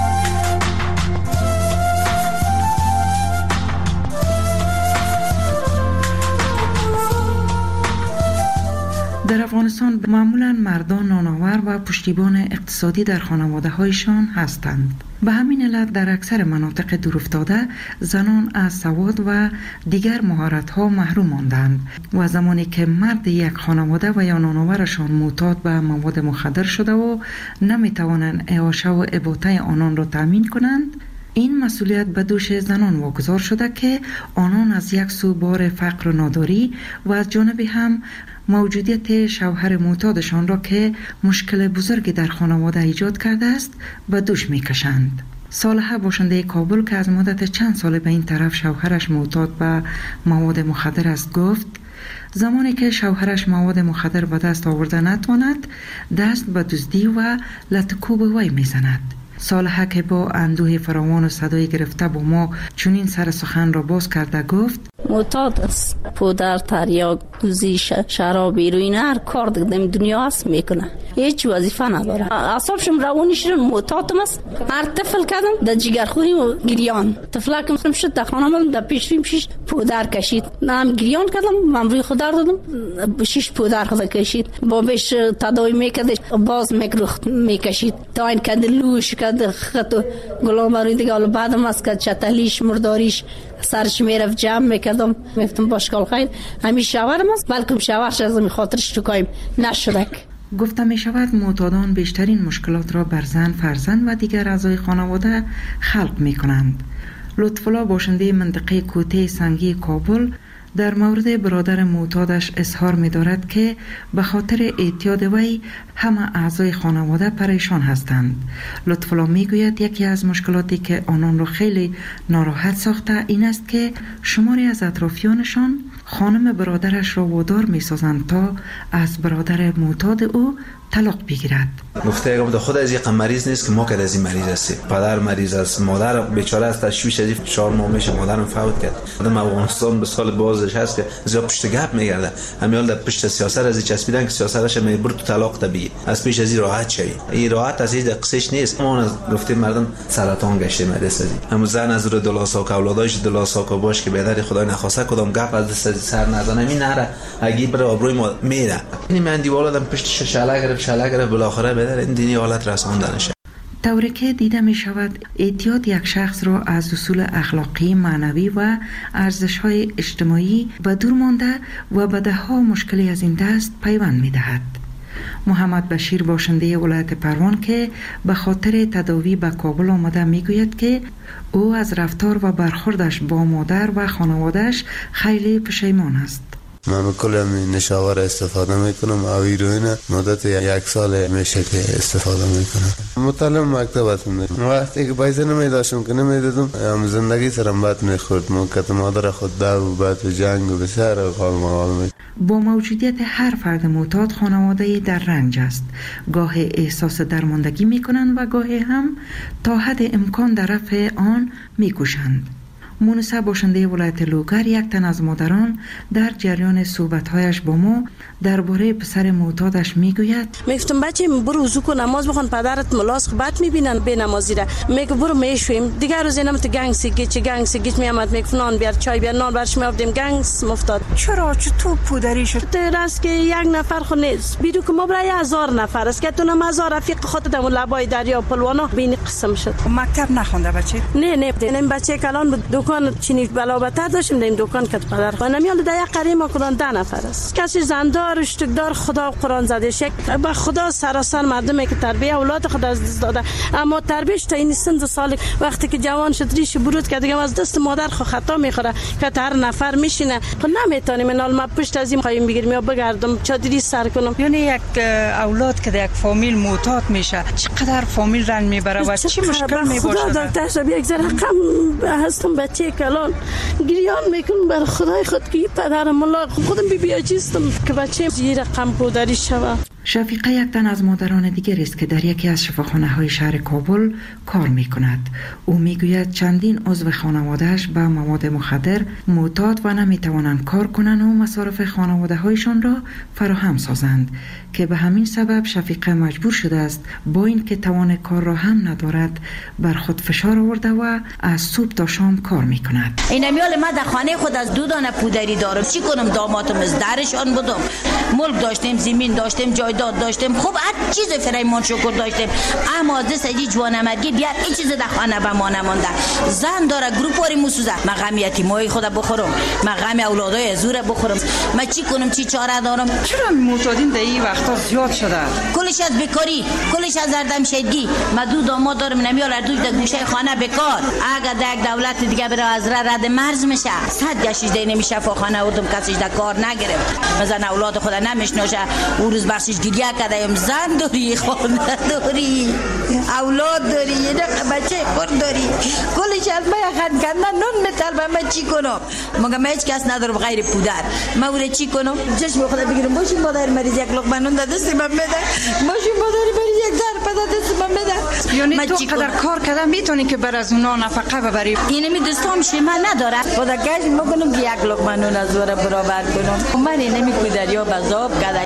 در افغانستان معمولاً مردان نانآور و پشتیبان اقتصادی در خانواده هایشان هستند. به همین علت در اکثر مناطق دورافتاده زنان از سواد و دیگر مهارت‌ها محروم ماندند و زمانی که مرد یک خانواده و یا نانآورشان معتاد به مواد مخدر شده و نمی‌توانند اعاشه و اباطه آنان را تأمین کنند، این مسئولیت به دوش زنان واگذار شده که آنان از یک سو بار فقر و ناداری و از جانب هم موجودیت شوهر معتادشان را که مشکل بزرگی در خانواده ایجاد کرده است به دوش می‌کشند. صالحه باشنده کابل که از مدت چند سال به این طرف شوهرش معتاد به مواد مخدر است گفت زمانی که شوهرش مواد مخدر به دست آورده نتواند دست به دزدی و لطکوب وی میزند. صالحه که با اندوه فراوان و صدای گرفته با ما چنین سر سخن را باز کرده گفت معتاد است. پودر، تریاک، دوزی، شراب، هیروئین هر کار دیگه دنیا است میکنه. هیچ وظیفه نداره. اعصابشم روانیش معتاد است. هر طفل کردم در جگرخوری و گریان. طفلکم شد در خانه‌ام در پیشیم 6 پودر کشید. من گریان کردم، من روی خودر دادم 6 پودر خود کشید. بابش تداوی میکرد، باز میکروخت میکشید. تا این کند لوش کند خط گلام روی دیگه. حالا بعدم از که چتلیش مرداریش سرش میرفت جمع میکردم میفتم باشکال خیر همین شوهرم است بلکه شوهرش از می خاطرش تو کایم نشدک. گفته می شود معتادان بیشترین مشکلات را بر زن، فرزند و دیگر اعضای خانواده خلق می کنند. لطفالله باشنده منطقه کوته سنگی کابل در مورد برادر معتادش اظهار می دارد که به خاطر اعتیاد وی همه اعضای خانواده پریشان هستند. لطفالله می گوید یکی از مشکلاتی که آنان را خیلی ناراحت ساخته این است که شماری از اطرافیانشان خانم برادرش را وادار می سازند تا از برادر معتاد او طلاق بگیرد. گفته اگه خود از یک مریض نیست که ما که از این مریض هستیم. پدر مریض است، مادر بیچاره است، تشویش از 4 ماه میشه مادرم فوت کرد. آدم افغانستان به سال بازش هست که زیاد پشت گپ میگرده. همیال در پشت سیاست از چسبیدن که سیاستش میبرد تو طلاق طبیعی. از پیش از این راحت شوی. این راحت از این قصهش نیست. ما گفتیم مردم سرطان گشته مدرسه دی. هم زن از رو دلاساک اولاداش دلاساک باش که بدر خدای نخواسته کدام گپ از دست سر نزنه می نره. اگه بر آبروی ما میره. این من دیوالادم پشتش شلق بالاخره بدر این دینی حالت رساندنشه. طوری که دیده می شود اعتیاد یک شخص را از اصول اخلاقی، معنوی و ارزش‌های اجتماعی به دور مانده و به ده‌ها مشکلی از این دست پیوند می دهد. محمد بشیر باشنده ولایت پروان که به خاطر تداوی به کابل آمده می گوید که او از رفتار و برخوردش با مادر و خانوادهش خیلی پشیمان است. من کلم نشاور استفاده میکنم او هیروئین مدت 1 سال میشه که استفاده میکنم. مطالعه مکتب هستم. وقتی که پیسه نمیداشتم که نمیدادم زندگی سرم بد میخورد. موقت مادر خود دو بعد جنگ و بسیار خال با موجودیت هر فرد معتاد خانواده در رنج است. گاه احساس درماندگی میکنند و گاه هم تا حد امکان در رفع آن میکوشند. مونسه باشنده ولایت لوگر یک تن از مادران در جریان صحبت‌هایش با ما درباره پسر معتادش میگوید میگفتم بچه برو وضو کن نماز بخون پدرت ملاس بد میبینن به نمازی را میگه برو میشویم دیگر روز اینم تو گنگ سیگیچ میامد میگفت نان بیار چای بیار نان برش میافتیم گنگس مفتاد. چرا تو پودری شد؟ راست که 1 نفر خو نیست بیرو که ما برای 1000 نفر است که تو نم 1000 رفیق خودت در لبای دریا پلوانا بین قسم شد. مکتب نخونده بچه؟ نه این بچه کلان دکان چینی بلابتر داشتیم این دکان کت پدر و نمیال در یک قریه ما کدان 10 نفر است. کسی زندار اشتکدار خدا قرآن زده شک با خدا سراسر مردمی که تربیت اولاد خود از دست داده اما تربیتش تا این سن سال وقتی که جوان شد ریش برود که دیگه از دست مادر خو خطا میخوره که هر نفر میشینه خب نمیتونیم من ما پشت از این خواهیم بگیریم یا بگردم چادری سر کنم. یعنی یک اولاد که در یک فامیل معتاد میشه چقدر فامیل رنج میبره و چی مشکل میباشه؟ خدا دکتر شب یک ذره غم هستم بچه کلان گریان میکنم بر خدای خود که پدر ملا خودم بیاجیستم که بچه زیر غم پودری شوه. شفیقه یک تن از مادران دیگر است که در یکی از شفاخانه‌های شهر کابل کار می‌کند. او میگوید چندین عضو خانواده‌اش به مواد مخدر معتاد و نمی‌توانند کار کنند و مصارف خانواده‌هایشان را فراهم سازند که به همین سبب شفیقه مجبور شده است با اینکه توان کار را هم ندارد بر خود فشار آورده و از صبح تا شام کار می‌کند. این میال ما در خانه خود از 2 دانه پودری دارم. چی کنم دامادم از درشان بودم. ملک داشتیم، زمین داشتیم، جایداد داشتیم، خوب هر چیز فرایمان شکر داشتیم، اما دست ای جوانمرگی بیار این چیز در خانه به ما نمونده. زن داره گروپاری موسوزه، من غم یتیمای خود بخورم، من غم اولادای زور بخورم، من چی کنم چی چاره دارم؟ چرا معتادین در این وقتا زیاد شده؟ کلش از بیکاری، کلش از زردمشدگی. من 2 داماد دارم نمیال هر دوی در گوشه خانه بیکار. اگر در یک دولت دیگه بره از رد مرز میشه 100 گشیش دی نمیشه فخانه اودم کسیش در کار نگرفت. مثلا اولاد خود نمیشناسه، او روز بخشش خودش گریه کردیم. زن داری، خانه داری، اولاد داری، یه بچه خود داری، کلش از من خند کردن نون میطلبم. من چی کنم؟ مگه من هیچ کس ندارم غیر پدر. من اوره چی کنم؟ چشم خدا بگیرم باشیم مادر مریض یک لقمه نون دست من بده، باشیم مادر مریض یک ظرف دست من بده. یعنی تو قدر کار کردن میتونی که بر از اونا نفقه ببری؟ اینمی دوستام شما نداره. خدا کش میکنم که یک لقمه نون از وره برابر کنم. من اینمی پدریا بزاب کرده.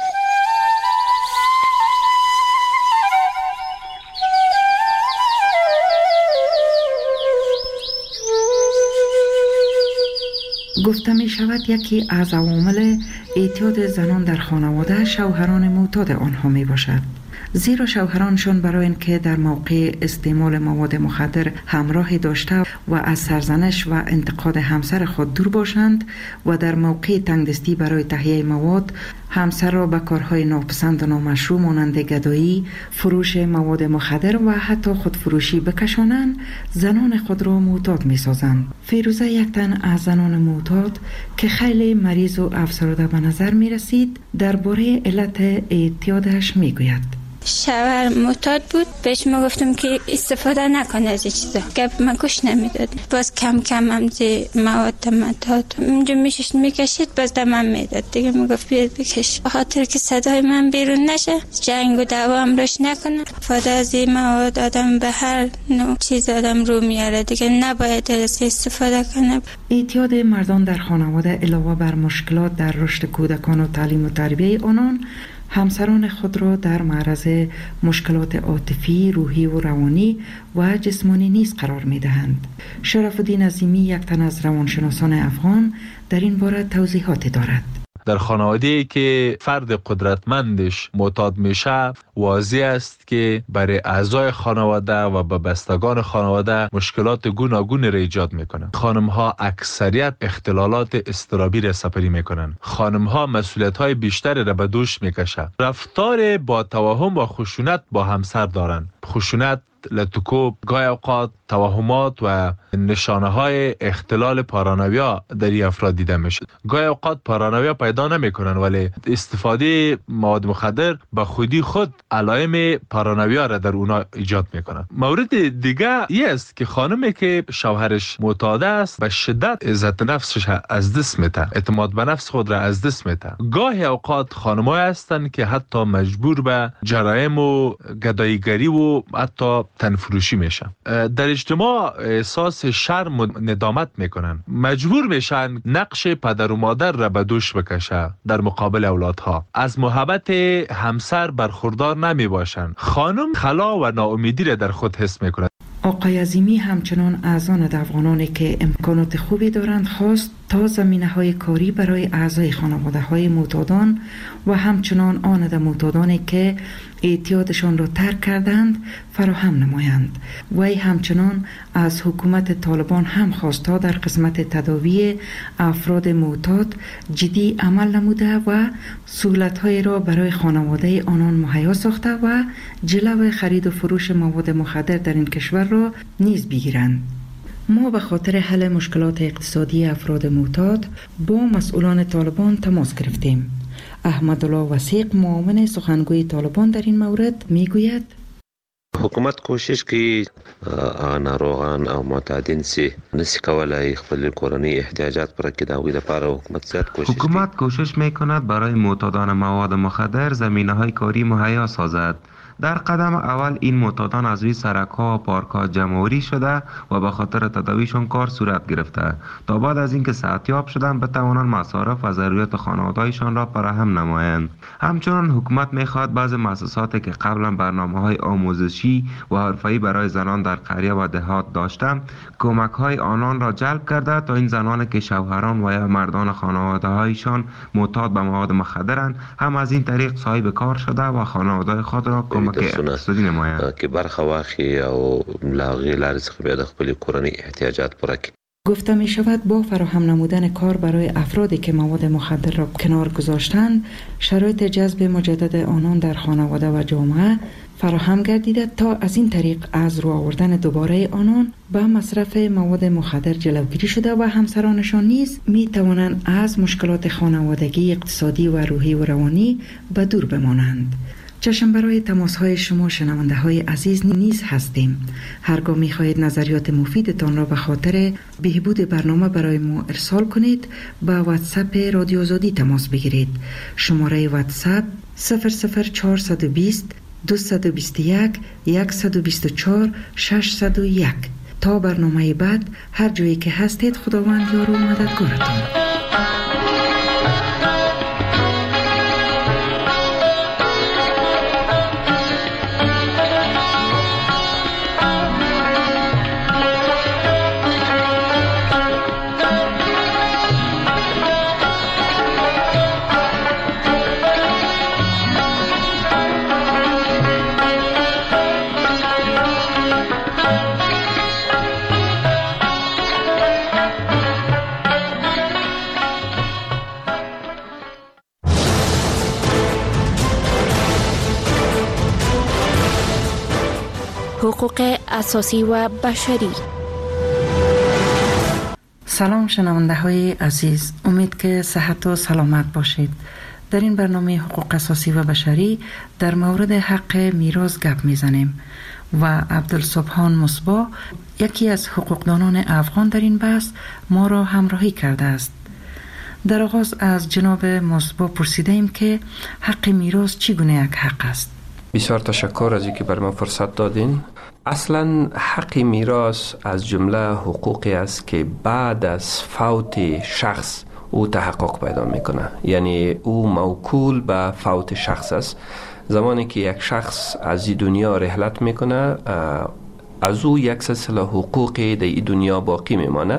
گفته می شود یکی از عوامل اعتیاد زنان در خانواده شوهران معتاد آنها می باشد. زیرا شوهرانشان برای اینکه در موقع استعمال مواد مخدر همراهی داشته و از سرزنش و انتقاد همسر خود دور باشند و در موقع تنگدستی برای تهیه مواد همسر را به کارهای ناپسند و نامشروع مانند گدایی، فروش مواد مخدر و حتی خودفروشی بکشانند، زنان خود را معتاد می سازند. فیروزه یک تن از زنان معتاد که خیلی مریض و افسرده به نظر می رسید درباره علت اعتیادش می گوید. شوهر معتاد بود، بهش ما گفتم که استفاده نکنه از این چیزا، گپ من گوش نمیداد. باز کم کم هم زی مواد داد اونجا میشش میکشید، باز دمم میداد دیگه. میگفت بیاد بکش، خاطر که صدای من بیرون نشه، جنگ و دعوا هم روش نکنه. استفاده از این مواد آدم به هر نوع چیز آدم رو میاره دیگه، نباید از استفاده کنه. اعتیاد مردان در خانواده علاوه بر مشکلات در رشد کودکان و تعلیم و تربیه آنان، همسران خود را در معرض مشکلات عاطفی، روحی و روانی و جسمانی نیز قرار می دهند. شرف الدین عظیمی یک تن از روانشناسان افغان در این باره توضیحاتی دارد. در خانواده‌ای که فرد قدرتمندش معتاد میشه، واضح است که برای اعضای خانواده و به بستگان خانواده مشکلات گوناگون را ایجاد میکنه. خانم‌ها اکثریت اختلالات اضطرابی را سپری میکنن. خانم‌ها مسئولیت‌های بیشتری را به دوش میکشن. رفتار با توهم و خشونت با همسر دارن. خشونت، لطکوب، گاهی اوقات توهمات و نشانه های اختلال پارانویا در این افراد دیده میشه. گاهی اوقات پارانویا پیدا نمیکنن ولی استفاده مواد مخدر به خودی خود علائم پارانویا را در اونا ایجاد میکنن. مورد دیگه این است که خانمی که شوهرش معتاد است به شدت عزت نفسش از دست میده، اعتماد به نفس خود را از دست میده. گاهی اوقات خانم‌ها هستند که حتی مجبور به جرایم و گداییگری و حتی تنفروشی میشن. در اجتماع احساس شرم و ندامت میکنن، مجبور میشن نقش پدر و مادر را به دوش بکشه در مقابل اولادها. از محبت همسر برخوردار نمی باشن. خانم خلا و ناامیدی را در خود حس میکنه. آقای عظیمی همچنان از آن افغانانی که امکانات خوبی دارند خواست تا زمینه‌های کاری برای اعضای خانواده‌های معتادان و همچنان آن معتادانی که اعتیادشان را ترک کردند فراهم نمایند. وی همچنان از حکومت طالبان هم خواست تا در قسمت تداوی افراد معتاد جدی عمل نموده و سهولت‌های را برای خانواده آنان مهیا ساخته و جلو خرید و فروش مواد مخدر در این کشور را نیز بگیرند. ما به خاطر حل مشکلات اقتصادی افراد معتاد با مسئولان طالبان تماس گرفتیم. احمدالله وثیق، معاون سخنگوی طالبان در این مورد میگوید: حکومت کوشش کوي ناروغان او معتادین سي نسی کولای خپل کورنی احتیاجات پوره کړي. دا وی لپاره حکومت زیات حکومت کوشش میکند برای معتادان مواد مخدر زمینه‌های کاری مهیا سازد. در قدم اول این معتادان از روی سرک‌ها و پارک‌ها جمع‌آوری شده و به خاطر تداویشون کار صورت گرفته تا بعد از اینکه صحتیاب شدن بتوانند مصارف و ضروریات خانواده‌هایشان را فراهم نمایند. همچنین حکومت می‌خواهد بعضی مؤسساتی که قبلا برنامه‌های آموزشی و حرفه‌ای برای زنان در قریه و دهات داشتند کمک‌های آنان را جلب کرده تا این زنانی که شوهران و یا مردان خانواده‌هایشان معتاد به مواد مخدرند هم از این طریق صاحب کار شده و خانواده خود را کمک اقتصادی نمایند که برخه واخلي او لاغي لارې څخه بیا د خپل کورنۍ احتیاجات پوره کړي. گفته می شود با فراهم نمودن کار برای افرادی که مواد مخدر را کنار گذاشتند، شرایط جذب مجدد آنان در خانواده و جامعه فراهم گردیده تا از این طریق از رو آوردن دوباره آنان به مصرف مواد مخدر جلوگیری شده و همسرانشان نیز می توانند از مشکلات خانوادگی، اقتصادی و روحی و روانی به دور بمانند. چشم برای تماس های شما شنونده های عزیز نیز هستیم. هرگاه می خواهید نظریات مفیدتان را به خاطر بهبود برنامه برای ما ارسال کنید، به واتساپ رادیو آزادی تماس بگیرید. شماره واتساپ 00420 221 124 601. تا برنامه بعد، هر جایی که هستید، خداوند یار و مددگارتان. حقوق اساسی و بشری. سلام شنونده های عزیز، امید که صحت و سلامت باشید. در این برنامه حقوق اساسی و بشری در مورد حق میراث گپ میزنیم و عبدالسبحان مصباح، یکی از حقوقدانان افغان در این بحث، ما را همراهی کرده است. در آغاز از جناب مصباح پرسیدیم که حق میراث چگونه یک حق است. بسیار تشکر از اینکه بر من فرصت دادین. اصلا حق میراث از جمله حقوقی است که بعد از فوت شخص او تحقق پیدا میکنه، یعنی او موکول به فوت شخص است. زمانی که یک شخص از این دنیا رحلت میکنه، از او یک سلسله حقوقی در این دنیا باقی میمانه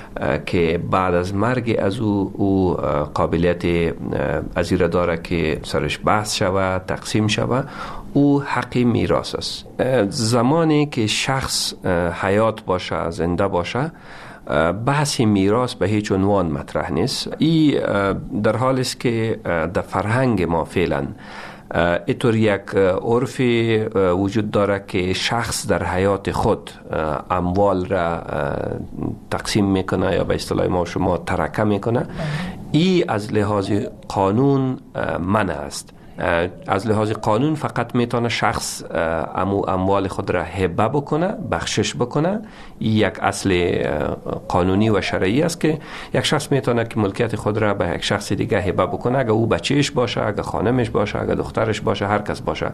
که بعد از مرگ از او قابلیت از این را داره که سرش بحث شود، تقسیم شود. او حق میراث است. زمانی که شخص حیات باشه، زنده باشه، بحث میراث به هیچ عنوان مطرح نیست. این در حالی است که در فرهنگ ما فعلا اینطور یک عرف وجود داره که شخص در حیات خود اموال را تقسیم میکنه یا به اصطلاح ما شما ترکه میکنه. این از لحاظ قانون منع است. از لحاظ قانون فقط میتونه شخص اموال خود را هبه بکنه، بخشش بکنه. یک اصل قانونی و شرعی است که یک شخص میتونه که ملکیت خود را به یک شخص دیگه هبه بکنه، اگه او بچهش باشه، اگه خانمش باشه، اگه دخترش باشه، هر کس باشه.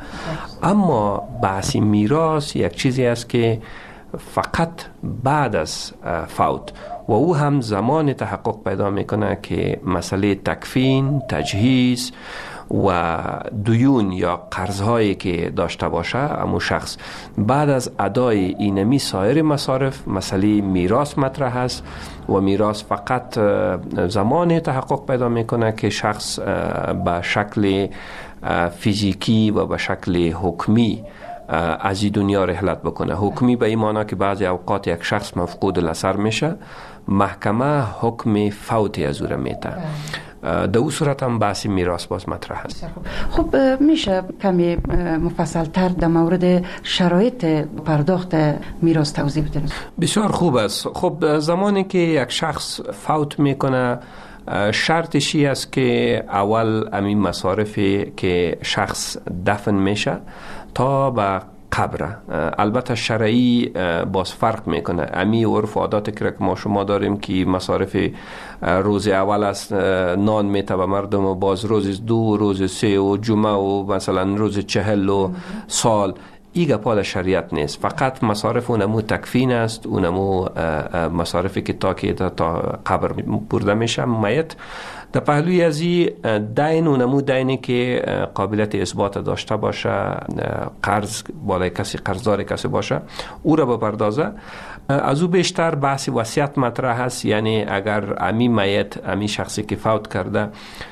اما بحث میراث یک چیزی است که فقط بعد از فوت و او هم زمان تحقق پیدا میکنه که مسئله تکفین، تجهیز و دیون یا قرضهایی که داشته باشه امو شخص، بعد از ادای اینمی سایر مصارف مسئله میراث مطرح است و میراث فقط زمان تحقق پیدا میکنه که شخص به شکل فیزیکی و به شکل حکمی از این دنیا رحلت بکنه. حکمی به این معنی که بعضی اوقات یک شخص مفقود الاثر میشه، محکمه حکم فوت از او را میده. در اون صورت هم بحث میراث باز مطرح است. خب میشه کمی مفصل تر در مورد شرایط پرداخت میراث توضیح بدین؟ بسیار خوب است. خب زمانی که یک شخص فوت میکنه، شرطش است که اول همین مصارفی که شخص دفن میشه تا به قبره. البته شرعی باز فرق میکنه. امی عرف و عادات که ما شما داریم که مصارف روز اول است نان میته به مردم و باز روز دو، روز سه و جمعه و مثلا روز 40 و سال، این گپا شریعت نیست. فقط مصارف اونمو تکفین است، اونمو مصارفی که تا قبر برده میشه میت. در پهلوی از این دین اونمو دینی که قابلیت اثبات داشته باشه، قرض بالای کسی، قرضدار کسی باشه، او را بپردازه. از او بیشتر بحث وصیت مطرح هست، یعنی اگر امی میت، امی شخصی که فوت کرده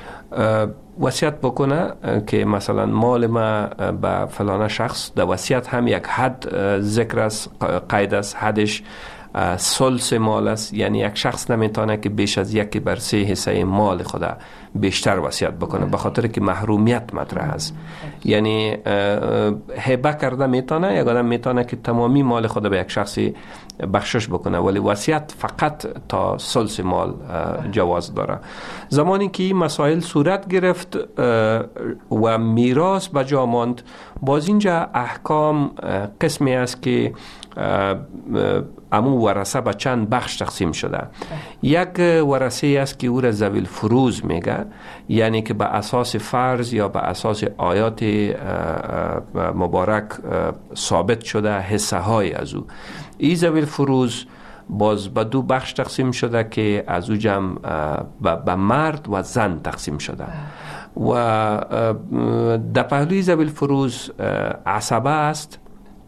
وصیت بکنه که مثلا مال ما به فلانه شخص، در وصیت هم یک حد ذکر است، قید است، حدش ثلث مال است، یعنی یک شخص نمیتونه که بیش از 1/3 حصه مال خود بیشتر وصیت بکنه، به خاطر که محرومیت مطرح است. یعنی هبه کرده میتونه، یک آدم میتونه که تمامی مال خود به یک شخصی بخشش بکنه، ولی وصیت فقط تا ثلث مال جواز داره. زمانی که این مسائل صورت گرفت و میراث به جا ماند، باز اینجا احکام قسمی است که امو ورثه به چند بخش تقسیم شده. یک ورثه است که او را ذوی الفروض میگه، یعنی که به اساس فرض یا به اساس آیات مبارک ثابت شده حصه های از او. این ذوی الفروض باز به 2 بخش تقسیم شده که از او جمع به مرد و زن تقسیم شده. و در پهلوی ذوی الفروض عصبه است.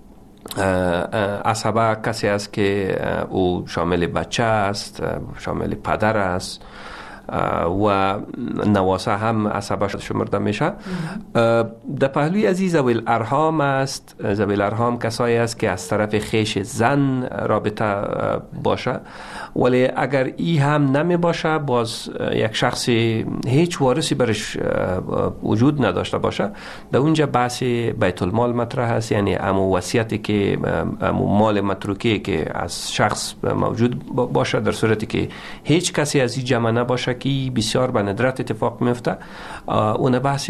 عصبه کسی است که او شامل بچه است، شامل پدر است و نواسه هم عصبه شمرده میشه. در پهلوی از ذوی الارحام است. ذوی الارحام کسایی است که از طرف خیش زن رابطه باشه، ولی اگر ای هم نمی باشه، باز یک شخصی هیچ وارثی برش وجود نداشته باشه، در اونجا بحث بیت المال مطرح است، یعنی امو وصیتی که امو مال متروکی که از شخص موجود باشه، در صورتی که هیچ کسی از این جمع نباشه که بسیار به ندرت اتفاق میفته، اون بحث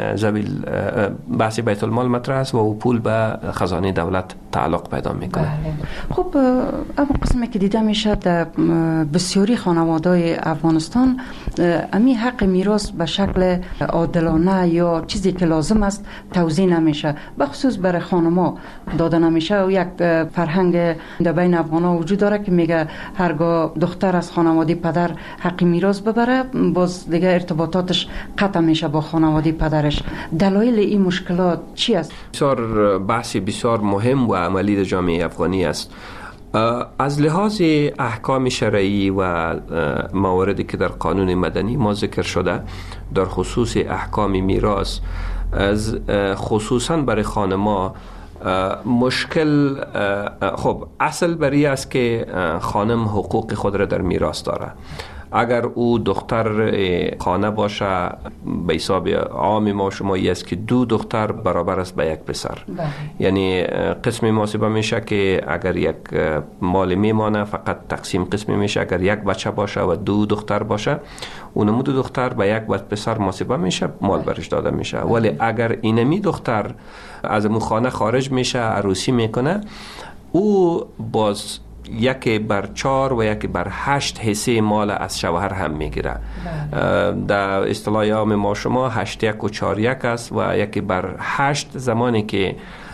بیت المال مطرح است و او پول به خزانه دولت تعلق پیدا میکنه. خب اما قسمی که دیده میشه در بسیاری خانواده‌های افغانستان امی حق میراث به شکل عادلانه یا چیزی که لازم است توزیع نمیشه، به خصوص برای خانم‌ها داده نمیشه. و یک فرهنگ در بین افغان‌ها وجود داره که میگه هرگاه دختر از خانواده پدر حق میراث ببره، باز دیگه ارتباطاتش قطع میشه با خانواده پدرش. دلایل این مشکلات چی است؟ بسیار بحثی بسیار مهم و عملی در جامعه افغانی است. از لحاظ احکام شرعی و مواردی که در قانون مدنی ما ذکر شده در خصوص احکام میراث، از خصوصا برای خانما مشکل، خب اصل بری است که خانم حقوق خود را در میراث داره. اگر او دختر خانه باشه، به حساب عام ما شمایی است که 2 دختر برابر است به 1 پسر. یعنی قسم محاسبه میشه که اگر یک مال میمانه فقط تقسیم قسمی میشه، اگر 1 بچه باشه و 2 دختر باشه، اونمو 2 دختر به 1 پسر محاسبه میشه، مال برش داده میشه. ولی اگر اینمی دختر از اون خانه خارج میشه، عروسی میکنه، او باز 1/4 و 1/8 حصه مال از شوهر هم میگیره. در اصطلاح عام ما شما 8-1 و 4-1 است و 1/8 زمانی که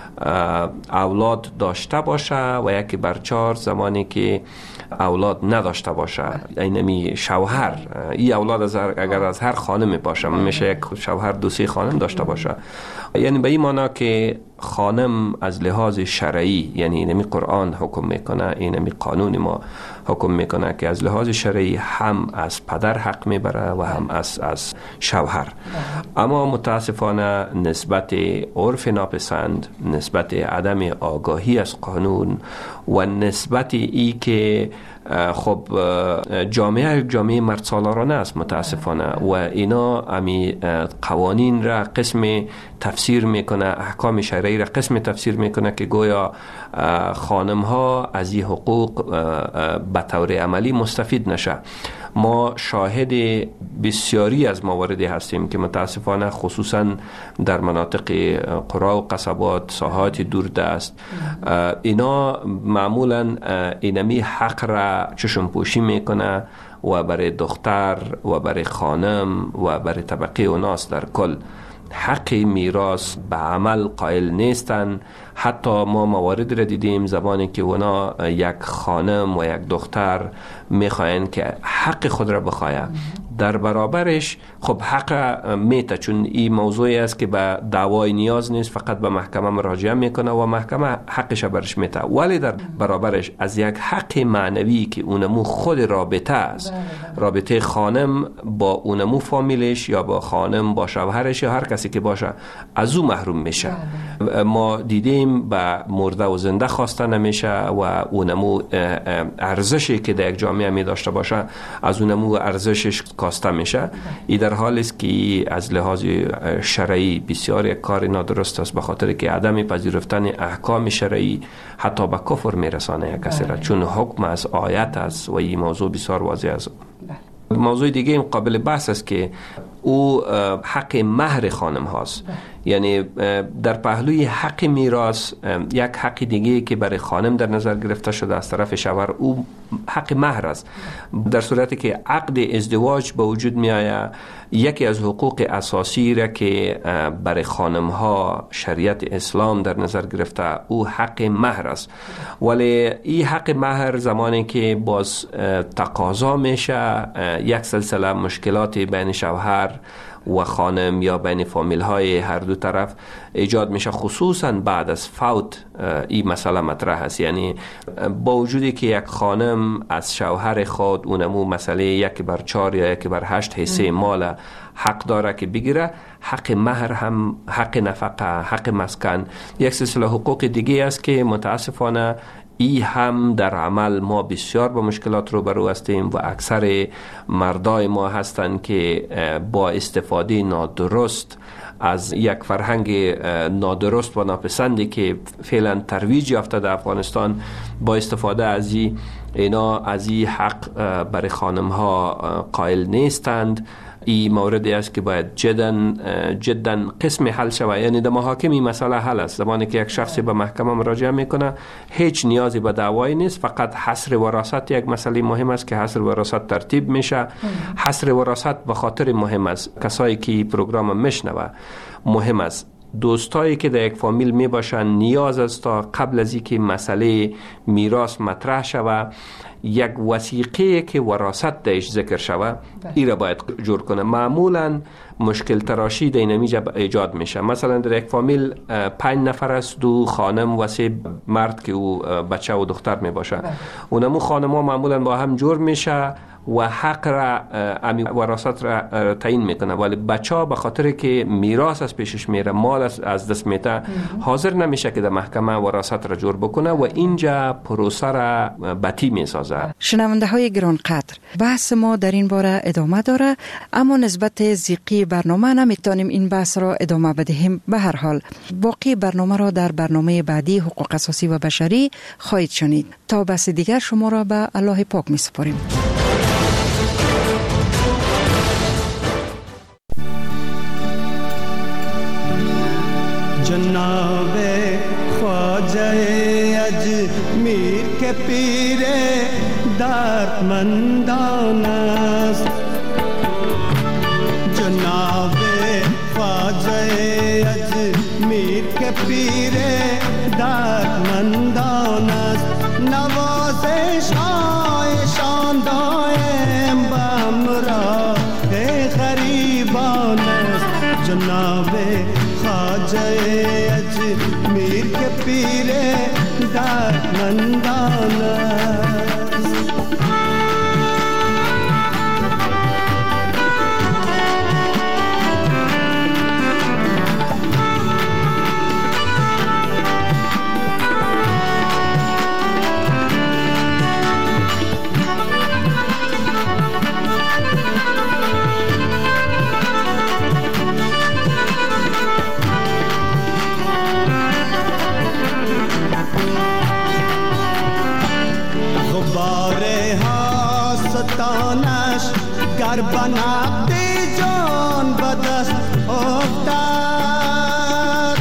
اولاد داشته باشه و 1/4 زمانی که اولاد نداشته باشه. اینمی شوهر، این اولاد اگر از هر خانم باشه، میشه یک شوهر 2-3 خانم داشته باشه. یعنی به این معنی که خانم از لحاظ شرعی، یعنی اینمی قرآن حکم میکنه، اینمی قانون ما حکم میکنه که از لحاظ شرعی هم از پدر حق میبره و هم از شوهر. اما متاسفانه نسبت عرف ناپسند، نسبت عدم آگاهی از قانون و نسبت ای که خب جامعه مرد سالارانه است متاسفانه، و اینا امی قوانین را قسم تفسیر میکنه، احکام شرعی را قسم تفسیر میکنه که گویا خانم ها از این حقوق به طور عملی مستفید نشه. ما شاهد بسیاری از مواردی هستیم که متاسفانه خصوصا در مناطق قرا و قصبات، ساحات دوردست، اینا معمولا اینمی حق را چشم پوشی میکنه و برای دختر و برای خانم و برای طبقه و ناس در کل حق میراث به عمل قائل نیستن. حتی ما موارد را دیدیم زمانی که اونا یک خانم و یک دختر میخواین که حق خود را بخواین، در برابرش خب حق میته، چون این موضوعی است که به دعوای نیاز نیست، فقط به محکمه مراجعه میکنه و محکمه حقش برش میته. ولی در برابرش از یک حق معنوی که اونمو خود رابطه است، رابطه خانم با اونمو فامیلش یا با خانم با شوهرش یا هر کسی که باشه، از او محروم میشه. ما دیدیم داریم به مرده و زنده خواسته نمیشه و اونمو ارزشی که در یک جامعه می داشته باشه از اونمو ارزشش کاسته میشه. این در حالی است که از لحاظ شرعی بسیار یک کار نادرست است، به خاطر که عدم پذیرفتن احکام شرعی حتی به کفر میرسانه یک کسی را، چون حکم از آیت است و این موضوع بسیار واضح است. موضوع دیگه این قابل بحث است که او حق مهر خانم هاست. یعنی در پهلوی حق میراث یک حق دیگه که برای خانم در نظر گرفته شده از طرف شوهر، او حق مهر است. در صورتی که عقد ازدواج به وجود می آید، یکی از حقوق اساسی را که برای خانم ها شریعت اسلام در نظر گرفته او حق مهر است. ولی این حق مهر زمانی که باز تقاضا میشه یک سلسله مشکلات بین شوهر و خانم یا بین فامیل های هر دو طرف ایجاد میشه، خصوصا بعد از فوت این مسئله مطرح است. یعنی با وجودی که یک خانم از شوهر خود اونمو مسئله 1/4 یا 1/8 حصه مال حق داره که بگیره، حق مهر هم، حق نفقه، حق مسکن، یک سلسله حقوق دیگه است که متاسفانه ای هم در عمل ما بسیار با مشکلات روبرو هستیم و اکثر مردای ما هستند که با استفاده نادرست از یک فرهنگ نادرست و ناپسندی که فعلا ترویج یافته در افغانستان، با استفاده از اینا از این حق برای خانم ها قائل نیستند. این موردی است که باید جدا قسم حل شود. یعنی در محاکم این مسئله حل است. زمانی که یک شخصی به محکمه مراجعه میکنه هیچ نیازی به دعوایی نیست، فقط حصر وراثت یک مسئله مهم است که حصر وراثت ترتیب میشه. حصر وراثت به خاطر مهم است، کسایی که پروگرام میشنوه مهم است، دوستایی که در یک فامیل می باشن نیاز است تا قبل از اینکه مسئله میراث مطرح شود یک وثیقه که وراثت درش ذکر شود این را باید جور کنه. معمولا مشکل تراشی در اینجا ایجاد میشه. مثلا در یک فامیل 5 نفر است، 2 خانم و 3 مرد که او بچه و دختر می باشه. اونمو خانم ها معمولا با هم جور میشه و حق را امی وراثت را تعیین میکنه، ولی بچه ها به خاطر که میراث از پیشش میره، مال از دست میته، حاضر نمیشه که در محکمه وراثت را جور بکنه و اینجا پروسه را بطی میسازه. شنونده های گرانقدر، بحث ما در این باره ادامه داره، اما نسبت زیقی برنامه نمیتونیم این بحث را ادامه بدهیم. به هر حال باقی برنامه را در برنامه بعدی حقوق اساسی و بشری خواهید شنید. تا بحث دیگر شما را به الله پاک میسپاریم. जनाब ख्वाजा अजमीर के पीरे दर्दमंदानस, जनाब ख्वाजा अजमीर के पीरे दर्दमंदानस, नवाज़िश शान दाएम बमरा है गरीबानस, जनाब ख्वाजा अजमीर के पीरे दर्दमंदानस। گر بنابدی جان بدست افتاد،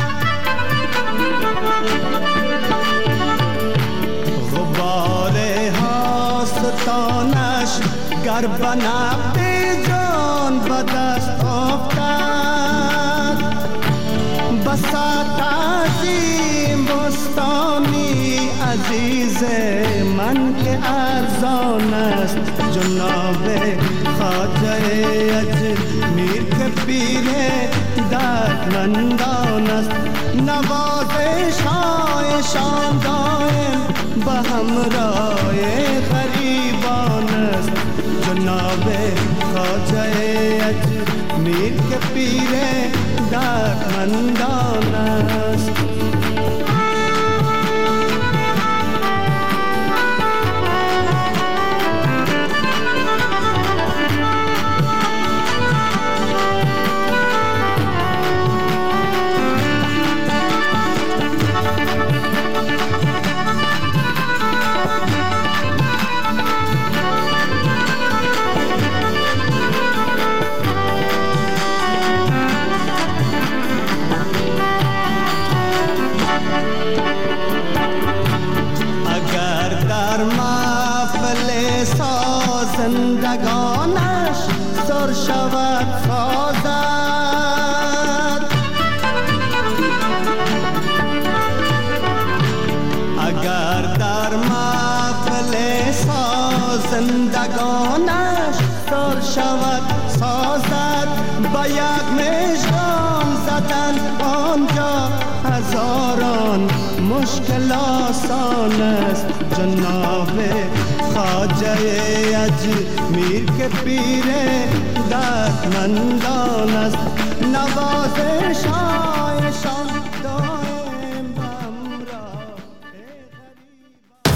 غبار حاستانش گر بنابدی جان بدست افتاد، بساط عظیم بستانی عزیز من که ارزان است، جناب ख्वाजा अजमीर के पीरे दर्दमंदानस, नवाज़िश शान दाएम बहमराए गरीबानस, जनाब ख्वाजा अजमीर के पीरे दर्दमंदानस। زندگانش سر شود سازد با یک مژگان زدن آنجا هزاران مشکل آسان است جناب خواجه اجمیر که پیر دردمندان است نوازشان